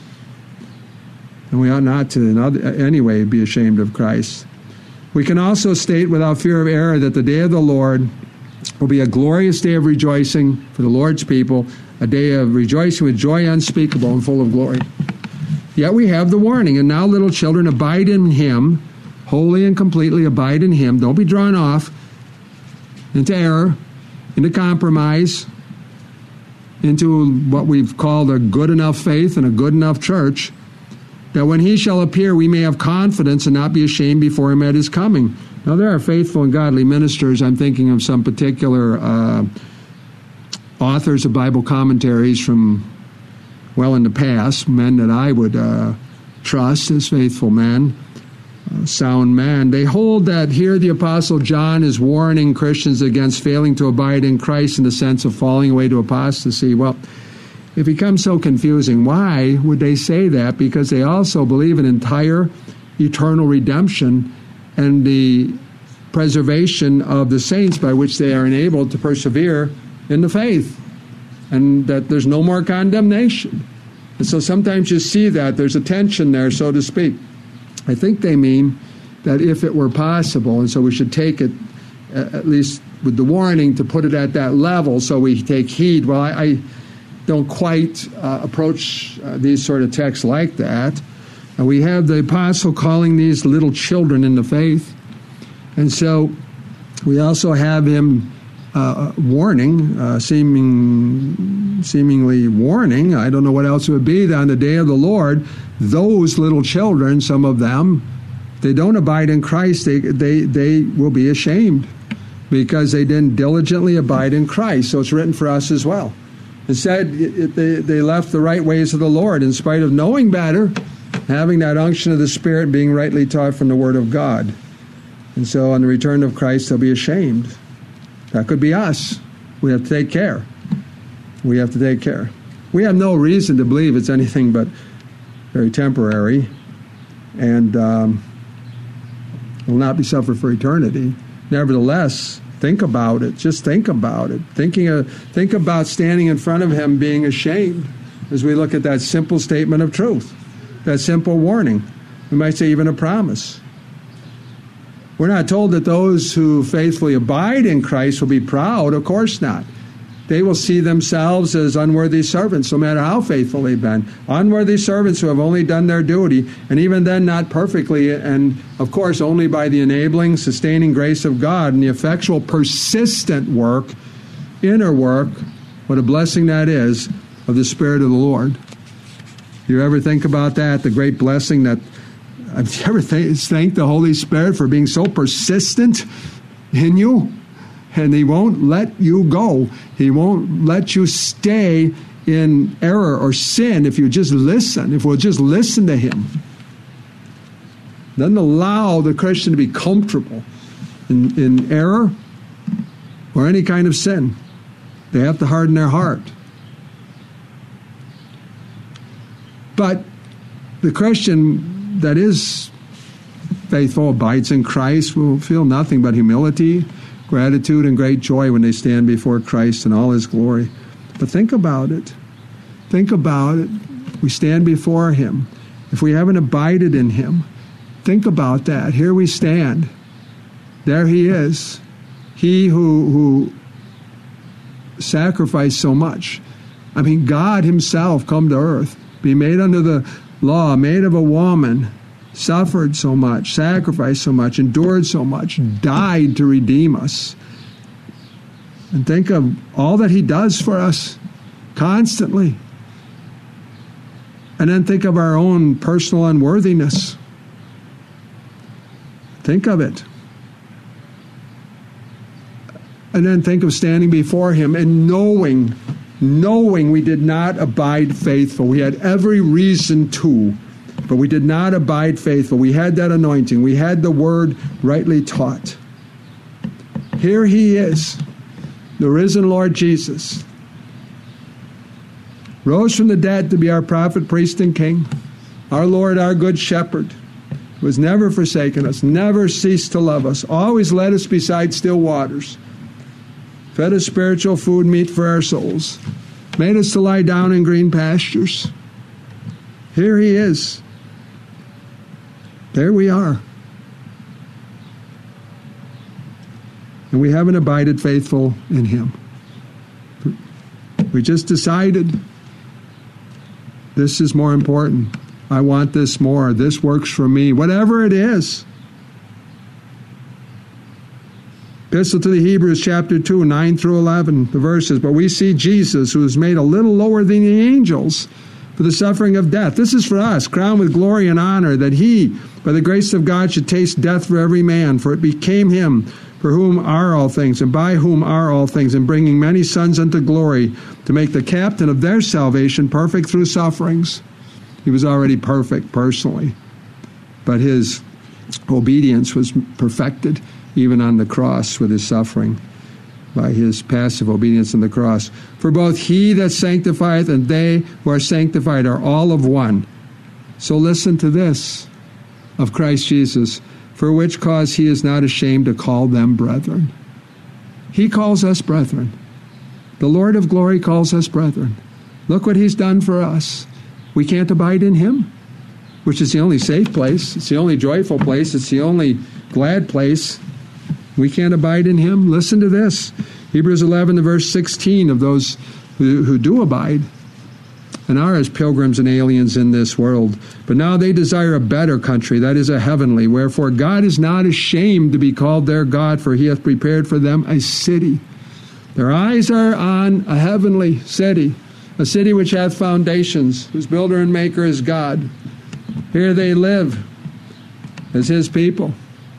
And we ought not to in other, anyway be ashamed of Christ. We can also state without fear of error that the day of the Lord will be a glorious day of rejoicing for the Lord's people, a day of rejoicing with joy unspeakable and full of glory. Yet we have the warning, and now little children, abide in Him, wholly and completely abide in Him. Don't be drawn off into error, into compromise, into what we've called a good enough faith and a good enough church, that when He shall appear, we may have confidence and not be ashamed before Him at His coming. Now, there are faithful and godly ministers. I'm thinking of some particular uh, authors of Bible commentaries from well in the past, men that I would uh, trust as faithful men, uh, sound men. They hold that here the Apostle John is warning Christians against failing to abide in Christ in the sense of falling away to apostasy. Well, it becomes so confusing. Why would they say that? Because they also believe in entire eternal redemption and the preservation of the saints by which they are enabled to persevere in the faith, and that there's no more condemnation. And so sometimes you see that there's a tension there, so to speak. I think they mean that if it were possible, and so we should take it, at least with the warning, to put it at that level so we take heed. Well, I... I don't quite uh, approach uh, these sort of texts like that. And we have the apostle calling these little children in the faith. And so we also have him uh, warning, uh, seeming, seemingly warning, I don't know what else it would be, that on the day of the Lord, those little children, some of them, they don't abide in Christ, they, they, they will be ashamed because they didn't diligently abide in Christ. So it's written for us as well. Instead, it, they, they left the right ways of the Lord in spite of knowing better, having that unction of the Spirit, being rightly taught from the Word of God. And so on the return of Christ, they'll be ashamed. That could be us. We have to take care. We have to take care. We have no reason to believe it's anything but very temporary and um, will not be suffered for eternity. Nevertheless, think about it. Just think about it. Thinking of, think about standing in front of Him being ashamed as we look at that simple statement of truth, that simple warning. We might say even a promise. We're not told that those who faithfully abide in Christ will be proud. Of course not. They will see themselves as unworthy servants, no matter how faithful they've been. Unworthy servants who have only done their duty, and even then not perfectly, and of course only by the enabling, sustaining grace of God and the effectual, persistent work, inner work, what a blessing that is, of the Spirit of the Lord. You ever think about that, the great blessing that, have you ever th- thanked the Holy Spirit for being so persistent in you? And He won't let you go. He won't let you stay in error or sin if you just listen, if we'll just listen to Him. Doesn't allow the Christian to be comfortable in, in error or any kind of sin. They have to harden their heart. But the Christian that is faithful, abides in Christ, will feel nothing but humility, gratitude, and great joy when they stand before Christ in all His glory. But think about it. Think about it. We stand before Him. If we haven't abided in Him, think about that. Here we stand. There He is. He who, who sacrificed so much. I mean, God Himself come to earth, be made under the law, made of a woman, suffered so much, sacrificed so much, endured so much, died to redeem us. And think of all that He does for us constantly. And then think of our own personal unworthiness. Think of it. And then think of standing before Him and knowing, knowing we did not abide faithful. We had every reason to, but we did not abide faithful. We had that anointing. We had the word rightly taught. Here He is, the risen Lord Jesus, rose from the dead to be our prophet, priest, and king, our Lord, our good shepherd, who has never forsaken us, never ceased to love us, always led us beside still waters, fed us spiritual food, meat for our souls, made us to lie down in green pastures. Here He is. There we are. And we haven't abided faithful in Him. We just decided this is more important. I want this more. This works for me. Whatever it is. Epistle to the Hebrews, chapter two, nine through eleven, the verses. But we see Jesus, who is made a little lower than the angels for the suffering of death. This is for us, crowned with glory and honor, that He, by the grace of God, should taste death for every man. For it became Him, for whom are all things, and by whom are all things, and bringing many sons unto glory, to make the captain of their salvation perfect through sufferings. He was already perfect personally, but His obedience was perfected even on the cross with His suffering, by His passive obedience on the cross. For both He that sanctifieth and they who are sanctified are all of one. So listen to this of Christ Jesus, for which cause He is not ashamed to call them brethren. He calls us brethren. The Lord of glory calls us brethren. Look what He's done for us. We can't abide in Him, which is the only safe place. It's the only joyful place. It's the only glad place. We can't abide in Him. Listen to this. Hebrews eleven, the verse sixteen, of those who, who do abide and are as pilgrims and aliens in this world. But now they desire a better country, that is a heavenly. Wherefore God is not ashamed to be called their God, for He hath prepared for them a city. Their eyes are on a heavenly city, a city which hath foundations, whose builder and maker is God. Here they live as His people.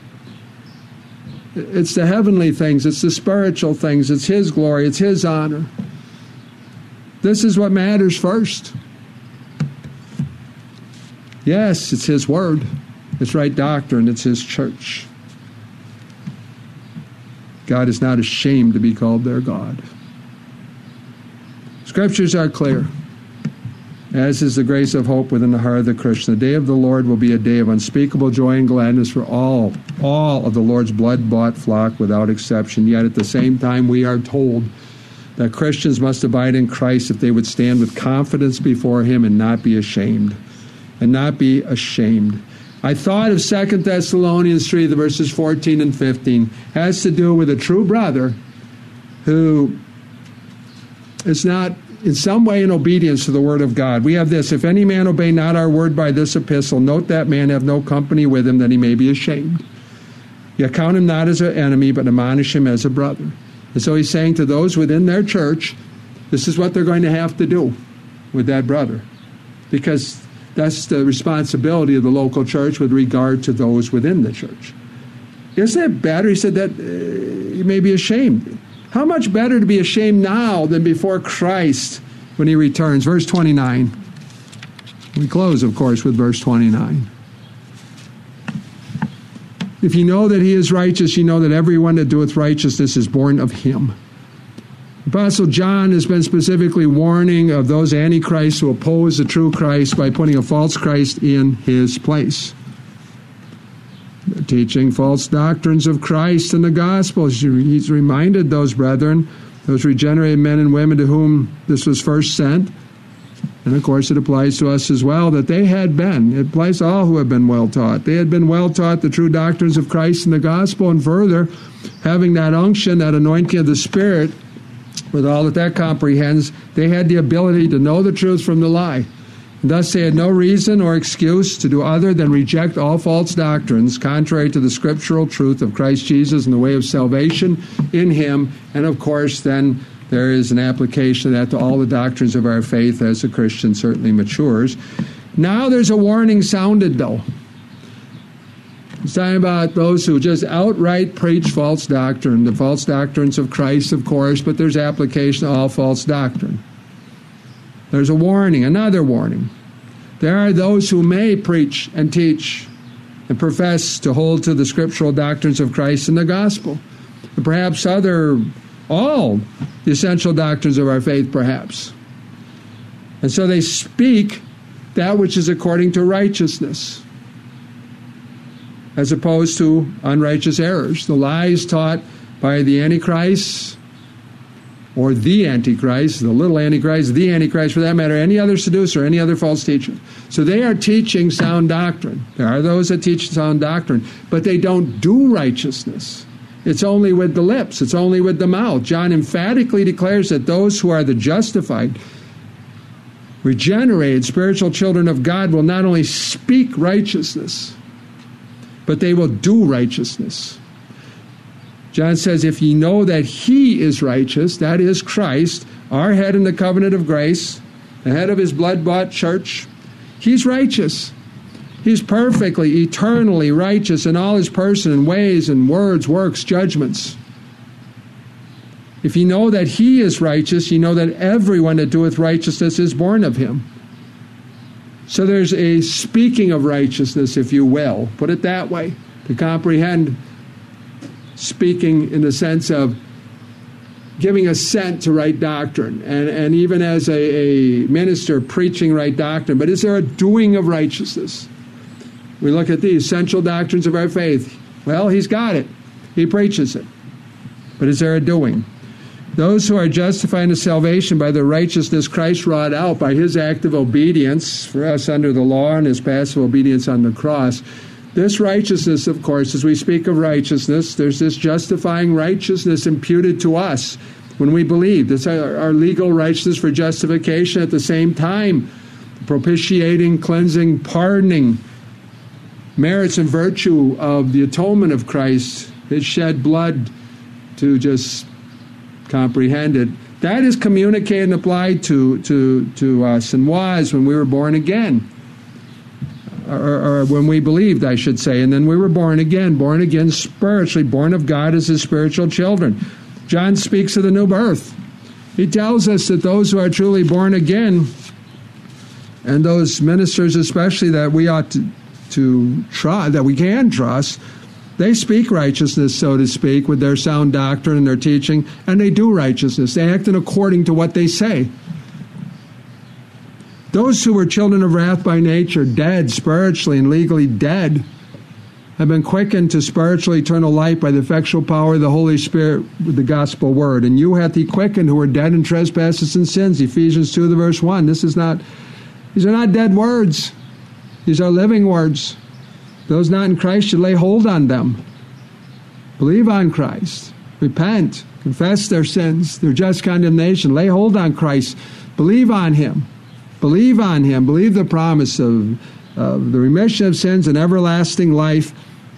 It's the heavenly things, it's the spiritual things, it's His glory, it's His honor. This is what matters first. Yes, it's His word, it's right doctrine, it's His church. God is not ashamed to be called their God. Scriptures are clear, as is the grace of hope within the heart of the Christian. The day of the Lord will be a day of unspeakable joy and gladness for all, all of the Lord's blood-bought flock without exception. Yet at the same time, we are told that Christians must abide in Christ if they would stand with confidence before Him and not be ashamed. And not be ashamed. I thought of Second Thessalonians three, the verses fourteen and fifteen. Has to do with a true brother who is not in some way in obedience to the word of God. We have this: if any man obey not our word by this epistle, note that man have no company with him, that he may be ashamed. You count him not as an enemy, but admonish him as a brother. And so he's saying to those within their church, this is what they're going to have to do with that brother, because that's the responsibility of the local church with regard to those within the church. Isn't it better? He said that uh, you may be ashamed. How much better to be ashamed now than before Christ when he returns? Verse twenty-nine. We close, of course, with verse twenty-nine. If you know that he is righteous, you know that everyone that doeth righteousness is born of him. Apostle John has been specifically warning of those antichrists who oppose the true Christ by putting a false Christ in his place. They're teaching false doctrines of Christ and the gospel. He's reminded those brethren, those regenerated men and women to whom this was first sent, and of course it applies to us as well, that they had been, it applies to all who have been well taught. They had been well taught the true doctrines of Christ and the gospel, and further, having that unction, that anointing of the Spirit, with all that that comprehends, they had the ability to know the truth from the lie. And thus they had no reason or excuse to do other than reject all false doctrines contrary to the scriptural truth of Christ Jesus and the way of salvation in him. And of course, then there is an application of that to all the doctrines of our faith as a Christian certainly matures. Now there's a warning sounded, though. It's talking about those who just outright preach false doctrine, the false doctrines of Christ, of course, but there's application of all false doctrine. There's a warning, another warning. There are those who may preach and teach and profess to hold to the scriptural doctrines of Christ and the gospel, and perhaps other, all the essential doctrines of our faith, perhaps. And so they speak that which is according to righteousness, as opposed to unrighteous errors, the lies taught by the Antichrist, or the Antichrist, the little Antichrist, the Antichrist, for that matter, any other seducer, any other false teacher. So they are teaching sound doctrine. There are those that teach sound doctrine, but they don't do righteousness. It's only with the lips. It's only with the mouth. John emphatically declares that those who are the justified, regenerated, spiritual children of God will not only speak righteousness, but they will do righteousness. John says, if ye know that he is righteous, that is Christ, our head in the covenant of grace, the head of his blood-bought church, he's righteous. He's perfectly, eternally righteous in all his person and ways and words, works, judgments. If ye know that he is righteous, ye know that everyone that doeth righteousness is born of him. So there's a speaking of righteousness, if you will, put it that way, to comprehend speaking in the sense of giving assent to right doctrine, and, and even as a, a minister preaching right doctrine. But is there a doing of righteousness? We look at the essential doctrines of our faith. Well, he's got it. He preaches it. But is there a doing? Those who are justified in salvation by the righteousness Christ wrought out by his active obedience for us under the law and his passive obedience on the cross. This righteousness, of course, as we speak of righteousness, there's this justifying righteousness imputed to us when we believe. That's our, our legal righteousness for justification. At the same time, propitiating, cleansing, pardoning merits and virtue of the atonement of Christ, his shed blood, to just comprehend it. That is communicated and applied to, to, to us and was when we were born again. Or, or when we believed, I should say, and then we were born again, born again spiritually, born of God as his spiritual children. John speaks of the new birth. He tells us that those who are truly born again, and those ministers especially that we ought to, to try, that we can trust, they speak righteousness, so to speak, with their sound doctrine and their teaching, and they do righteousness. They act in according to what they say. Those who were children of wrath by nature, dead spiritually and legally dead, have been quickened to spiritual eternal life by the effectual power of the Holy Spirit with the gospel word. And you hath he quickened who were dead in trespasses and sins. Ephesians two, the verse one. This is not, these are not dead words. These are living words. Those not in Christ should lay hold on them. Believe on Christ. Repent. Confess their sins, their just condemnation. Lay hold on Christ. Believe on Him. Believe on Him. Believe the promise of, of the remission of sins and everlasting life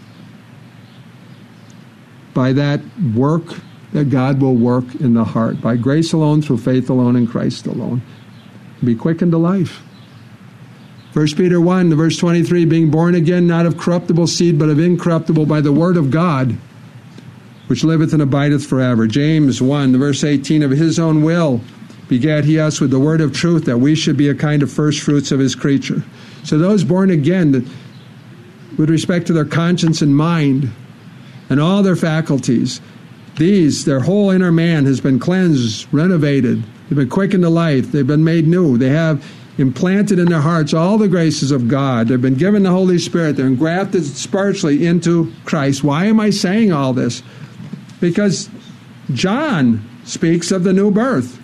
by that work that God will work in the heart. By grace alone, through faith alone, in Christ alone. Be quickened to life. First Peter one, verse twenty-three, being born again, not of corruptible seed, but of incorruptible, by the word of God, which liveth and abideth forever. James one, verse eighteen, of His own will begat He us with the word of truth, that we should be a kind of first fruits of His creature. So those born again, with respect to their conscience and mind, and all their faculties, these, their whole inner man has been cleansed, renovated. They've been quickened to life. They've been made new. They have implanted in their hearts all the graces of God. They've been given the Holy Spirit. They're engrafted spiritually into Christ. Why am I saying all this? Because John speaks of the new birth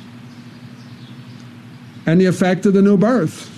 and the effect of the new birth.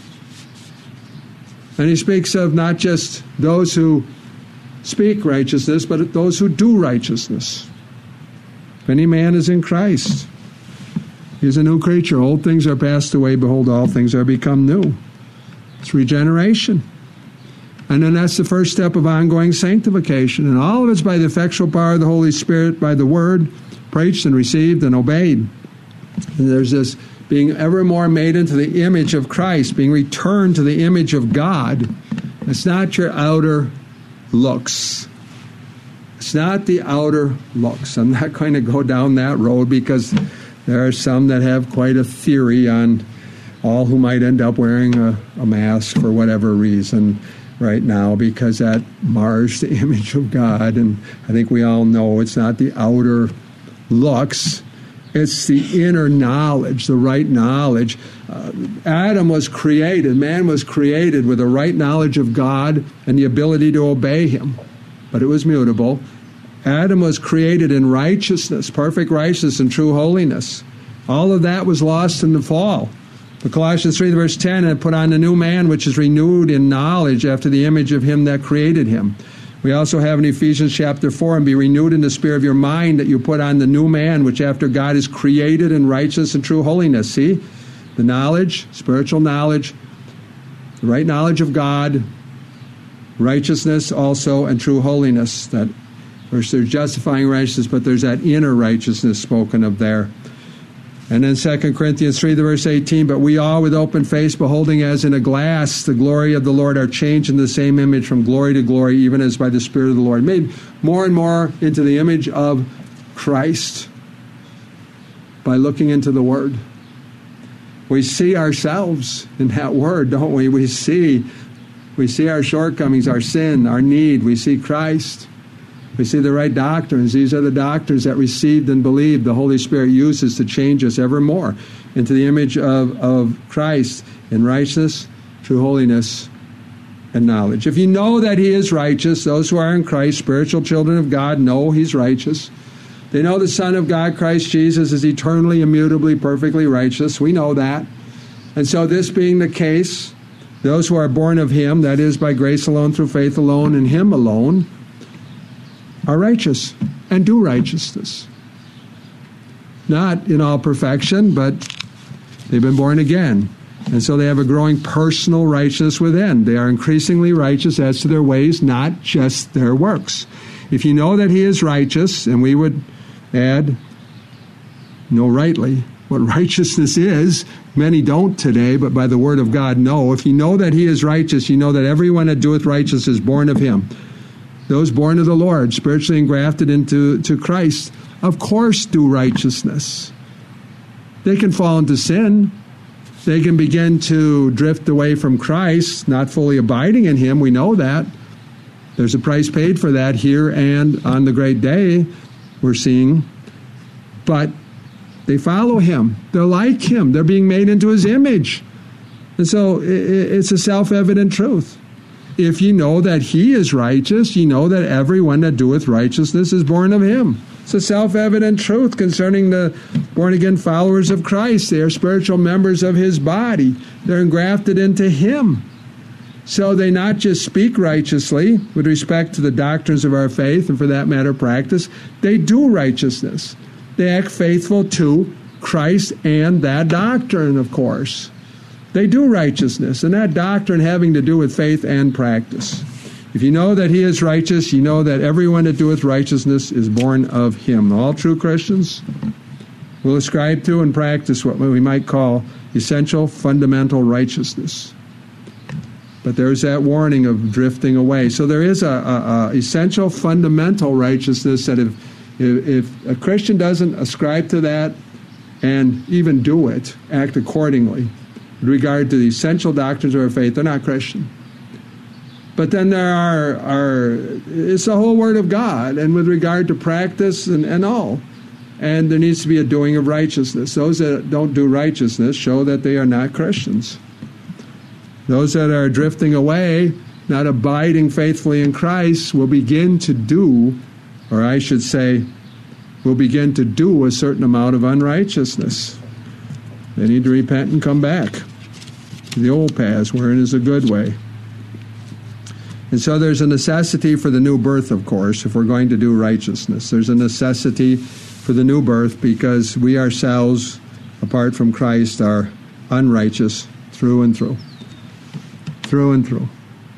And he speaks of not just those who speak righteousness, but those who do righteousness. If any man is in Christ, he is a new creature. Old things are passed away. Behold, all things are become new. It's regeneration. And then that's the first step of ongoing sanctification. And all of it's by the effectual power of the Holy Spirit, by the word preached and received and obeyed. And there's this being ever more made into the image of Christ, being returned to the image of God. It's not your outer looks. It's not the outer looks. I'm not going to go down that road because there are some that have quite a theory on all who might end up wearing a, a mask for whatever reason right now, because that mars the image of God. And I think we all know it's not the outer looks. It's the inner knowledge, the right knowledge. Uh, Adam was created, man was created with a right knowledge of God and the ability to obey Him. But it was mutable. Adam was created in righteousness, perfect righteousness and true holiness. All of that was lost in the fall. But Colossians three, verse ten, and put on the new man, which is renewed in knowledge after the image of Him that created him. We also have in Ephesians chapter four, and be renewed in the spirit of your mind, that you put on the new man, which after God is created in righteousness and true holiness. See? The knowledge, spiritual knowledge, the right knowledge of God, righteousness also, and true holiness. That, of course, there's justifying righteousness, but there's that inner righteousness spoken of there. And then Second Corinthians three, the verse eighteen, but we all with open face, beholding as in a glass the glory of the Lord, are changed in the same image from glory to glory, even as by the Spirit of the Lord. Made more and more into the image of Christ by looking into the Word. We see ourselves in that Word, don't we? We see, we see our shortcomings, our sin, our need. We see Christ. We see the right doctrines. These are the doctrines that received and believed the Holy Spirit uses to change us ever more into the image of, of Christ in righteousness, true holiness, and knowledge. If you know that He is righteous, those who are in Christ, spiritual children of God, know He's righteous. They know the Son of God, Christ Jesus, is eternally, immutably, perfectly righteous. We know that. And so this being the case, those who are born of Him, that is by grace alone, through faith alone, in Him alone, are righteous and do righteousness. Not in all perfection, but they've been born again. And so they have a growing personal righteousness within. They are increasingly righteous as to their ways, not just their works. If you know that He is righteous, and we would add, know rightly what righteousness is. Many don't today, but by the word of God know. If you know that He is righteous, you know that everyone that doeth righteous is born of Him. Those born of the Lord, spiritually engrafted into to Christ, of course do righteousness. They can fall into sin. They can begin to drift away from Christ, not fully abiding in Him. We know that. There's a price paid for that here and on the great day we're seeing. But they follow Him. They're like Him. They're being made into His image. And so it's a self-evident truth. If you know that He is righteous, you know that everyone that doeth righteousness is born of Him. It's a self-evident truth concerning the born-again followers of Christ. They are spiritual members of His body. They're engrafted into Him. So they not just speak righteously with respect to the doctrines of our faith, and for that matter, practice. They do righteousness. They act faithful to Christ and that doctrine, of course. They do righteousness, and that doctrine having to do with faith and practice. If you know that he is righteous, you know that everyone that doeth righteousness is born of him. All true Christians will ascribe to and practice what we might call essential fundamental righteousness. But there's that warning of drifting away. So there is a, a, a essential fundamental righteousness that if, if if a Christian doesn't ascribe to that and even do it, act accordingly, with regard to the essential doctrines of our faith, they're not Christian. But then there are, are it's the whole Word of God, and with regard to practice and, and all. And there needs to be a doing of righteousness. Those that don't do righteousness show that they are not Christians. Those that are drifting away, not abiding faithfully in Christ, will begin to do, or I should say, will begin to do a certain amount of unrighteousness. They need to repent and come back to the old paths, wherein is a good way. And so there's a necessity for the new birth, of course, if we're going to do righteousness. There's a necessity for the new birth because we ourselves, apart from Christ, are unrighteous through and through. Through and through.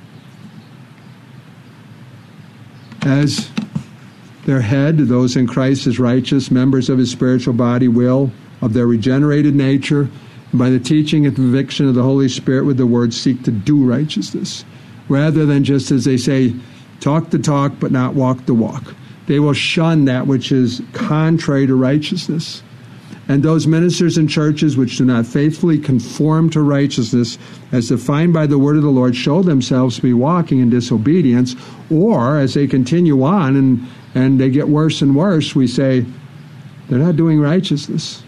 As their head, those in Christ as righteous, members of his spiritual body will, of their regenerated nature, and by the teaching and conviction of the Holy Spirit with the word, seek to do righteousness, rather than just, as they say, talk the talk but not walk the walk. They will shun that which is contrary to righteousness. And those ministers in churches which do not faithfully conform to righteousness as defined by the word of the Lord show themselves to be walking in disobedience, or as they continue on and, and they get worse and worse, we say, they're not doing righteousness.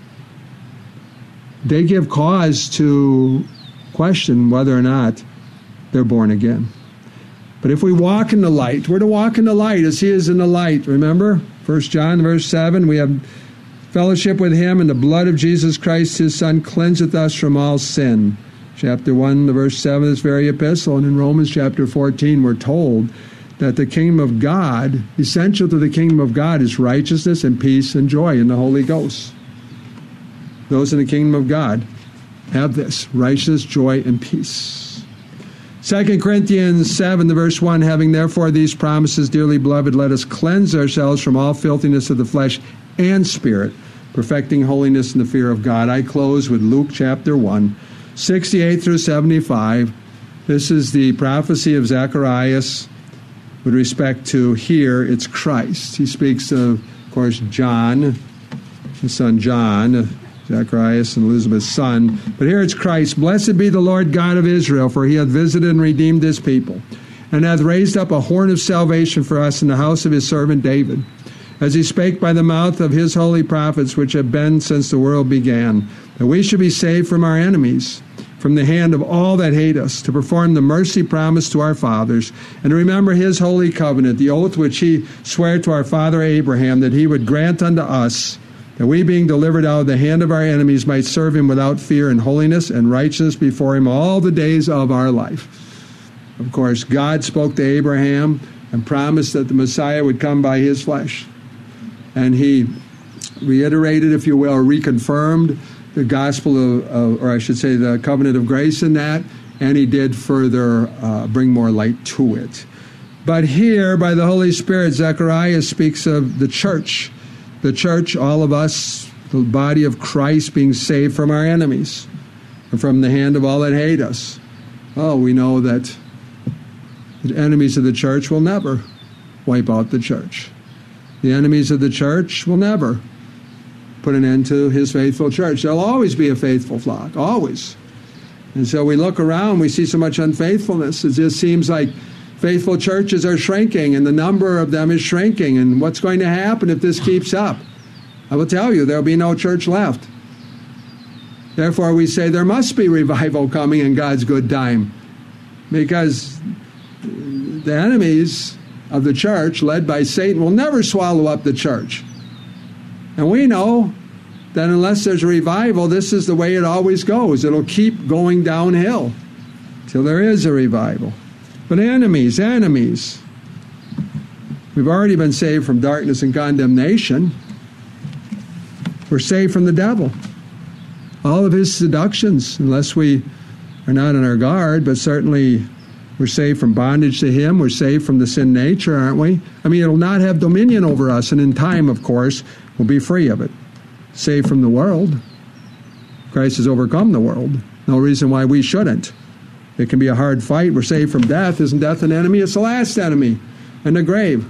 They give cause to question whether or not they're born again. But if we walk in the light, we're to walk in the light as he is in the light. Remember, First John verse seven, we have fellowship with him, and the blood of Jesus Christ, his Son, cleanseth us from all sin. Chapter one, the verse seven, this very epistle. And in Romans chapter fourteen, we're told that the kingdom of God, essential to the kingdom of God, is righteousness and peace and joy in the Holy Ghost. Those in the kingdom of God have this, righteousness, joy, and peace. Second Corinthians seven, the verse one, having therefore these promises, dearly beloved, let us cleanse ourselves from all filthiness of the flesh and spirit, perfecting holiness in the fear of God. I close with Luke chapter one, sixty-eight through seventy-five. This is the prophecy of Zacharias with respect to here, it's Christ. He speaks of, of course, John, his son John, Zacharias and Elizabeth's son. But here it's Christ. Blessed be the Lord God of Israel, for he hath visited and redeemed his people, and hath raised up a horn of salvation for us in the house of his servant David, as he spake by the mouth of his holy prophets, which have been since the world began, that we should be saved from our enemies, from the hand of all that hate us, to perform the mercy promised to our fathers, and to remember his holy covenant, the oath which he sware to our father Abraham, that he would grant unto us, that we, being delivered out of the hand of our enemies, might serve him without fear in holiness and righteousness before him all the days of our life. Of course, God spoke to Abraham and promised that the Messiah would come by his flesh. And he reiterated, if you will, or reconfirmed the gospel of, of, or I should say the covenant of grace in that, and he did further uh, bring more light to it. But here, by the Holy Spirit, Zechariah speaks of the church. The church, all of us, the body of Christ, being saved from our enemies and from the hand of all that hate us. Oh, we know that the enemies of the church will never wipe out the church. The enemies of the church will never put an end to his faithful church. There'll always be a faithful flock, always. And so we look around, we see so much unfaithfulness. It just seems like faithful churches are shrinking, and the number of them is shrinking. And what's going to happen if this keeps up? I will tell you, there'll be no church left. Therefore, we say there must be revival coming in God's good time, because the enemies of the church, led by Satan, will never swallow up the church. And we know that unless there's a revival, this is the way it always goes. It'll keep going downhill till there is a revival. But enemies, enemies. We've already been saved from darkness and condemnation. We're saved from the devil. All of his seductions, unless we are not on our guard, but certainly we're saved from bondage to him. We're saved from the sin nature, aren't we? I mean, it'll not have dominion over us, and in time, of course, we'll be free of it. Saved from the world. Christ has overcome the world. No reason why we shouldn't. It can be a hard fight. We're saved from death. Isn't death an enemy? It's the last enemy, and the grave.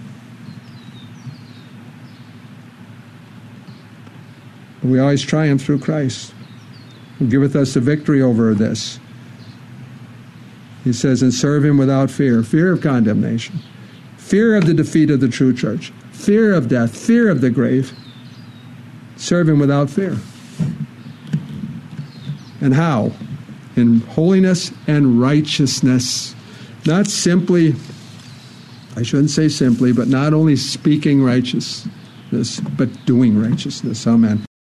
We always triumph through Christ, who giveth us the victory over this. He says, and serve him without fear. Fear of condemnation. Fear of the defeat of the true church. Fear of death. Fear of the grave. Serve him without fear. And how? In holiness and righteousness. Not simply, I shouldn't say simply, but not only speaking righteousness, but doing righteousness. Amen.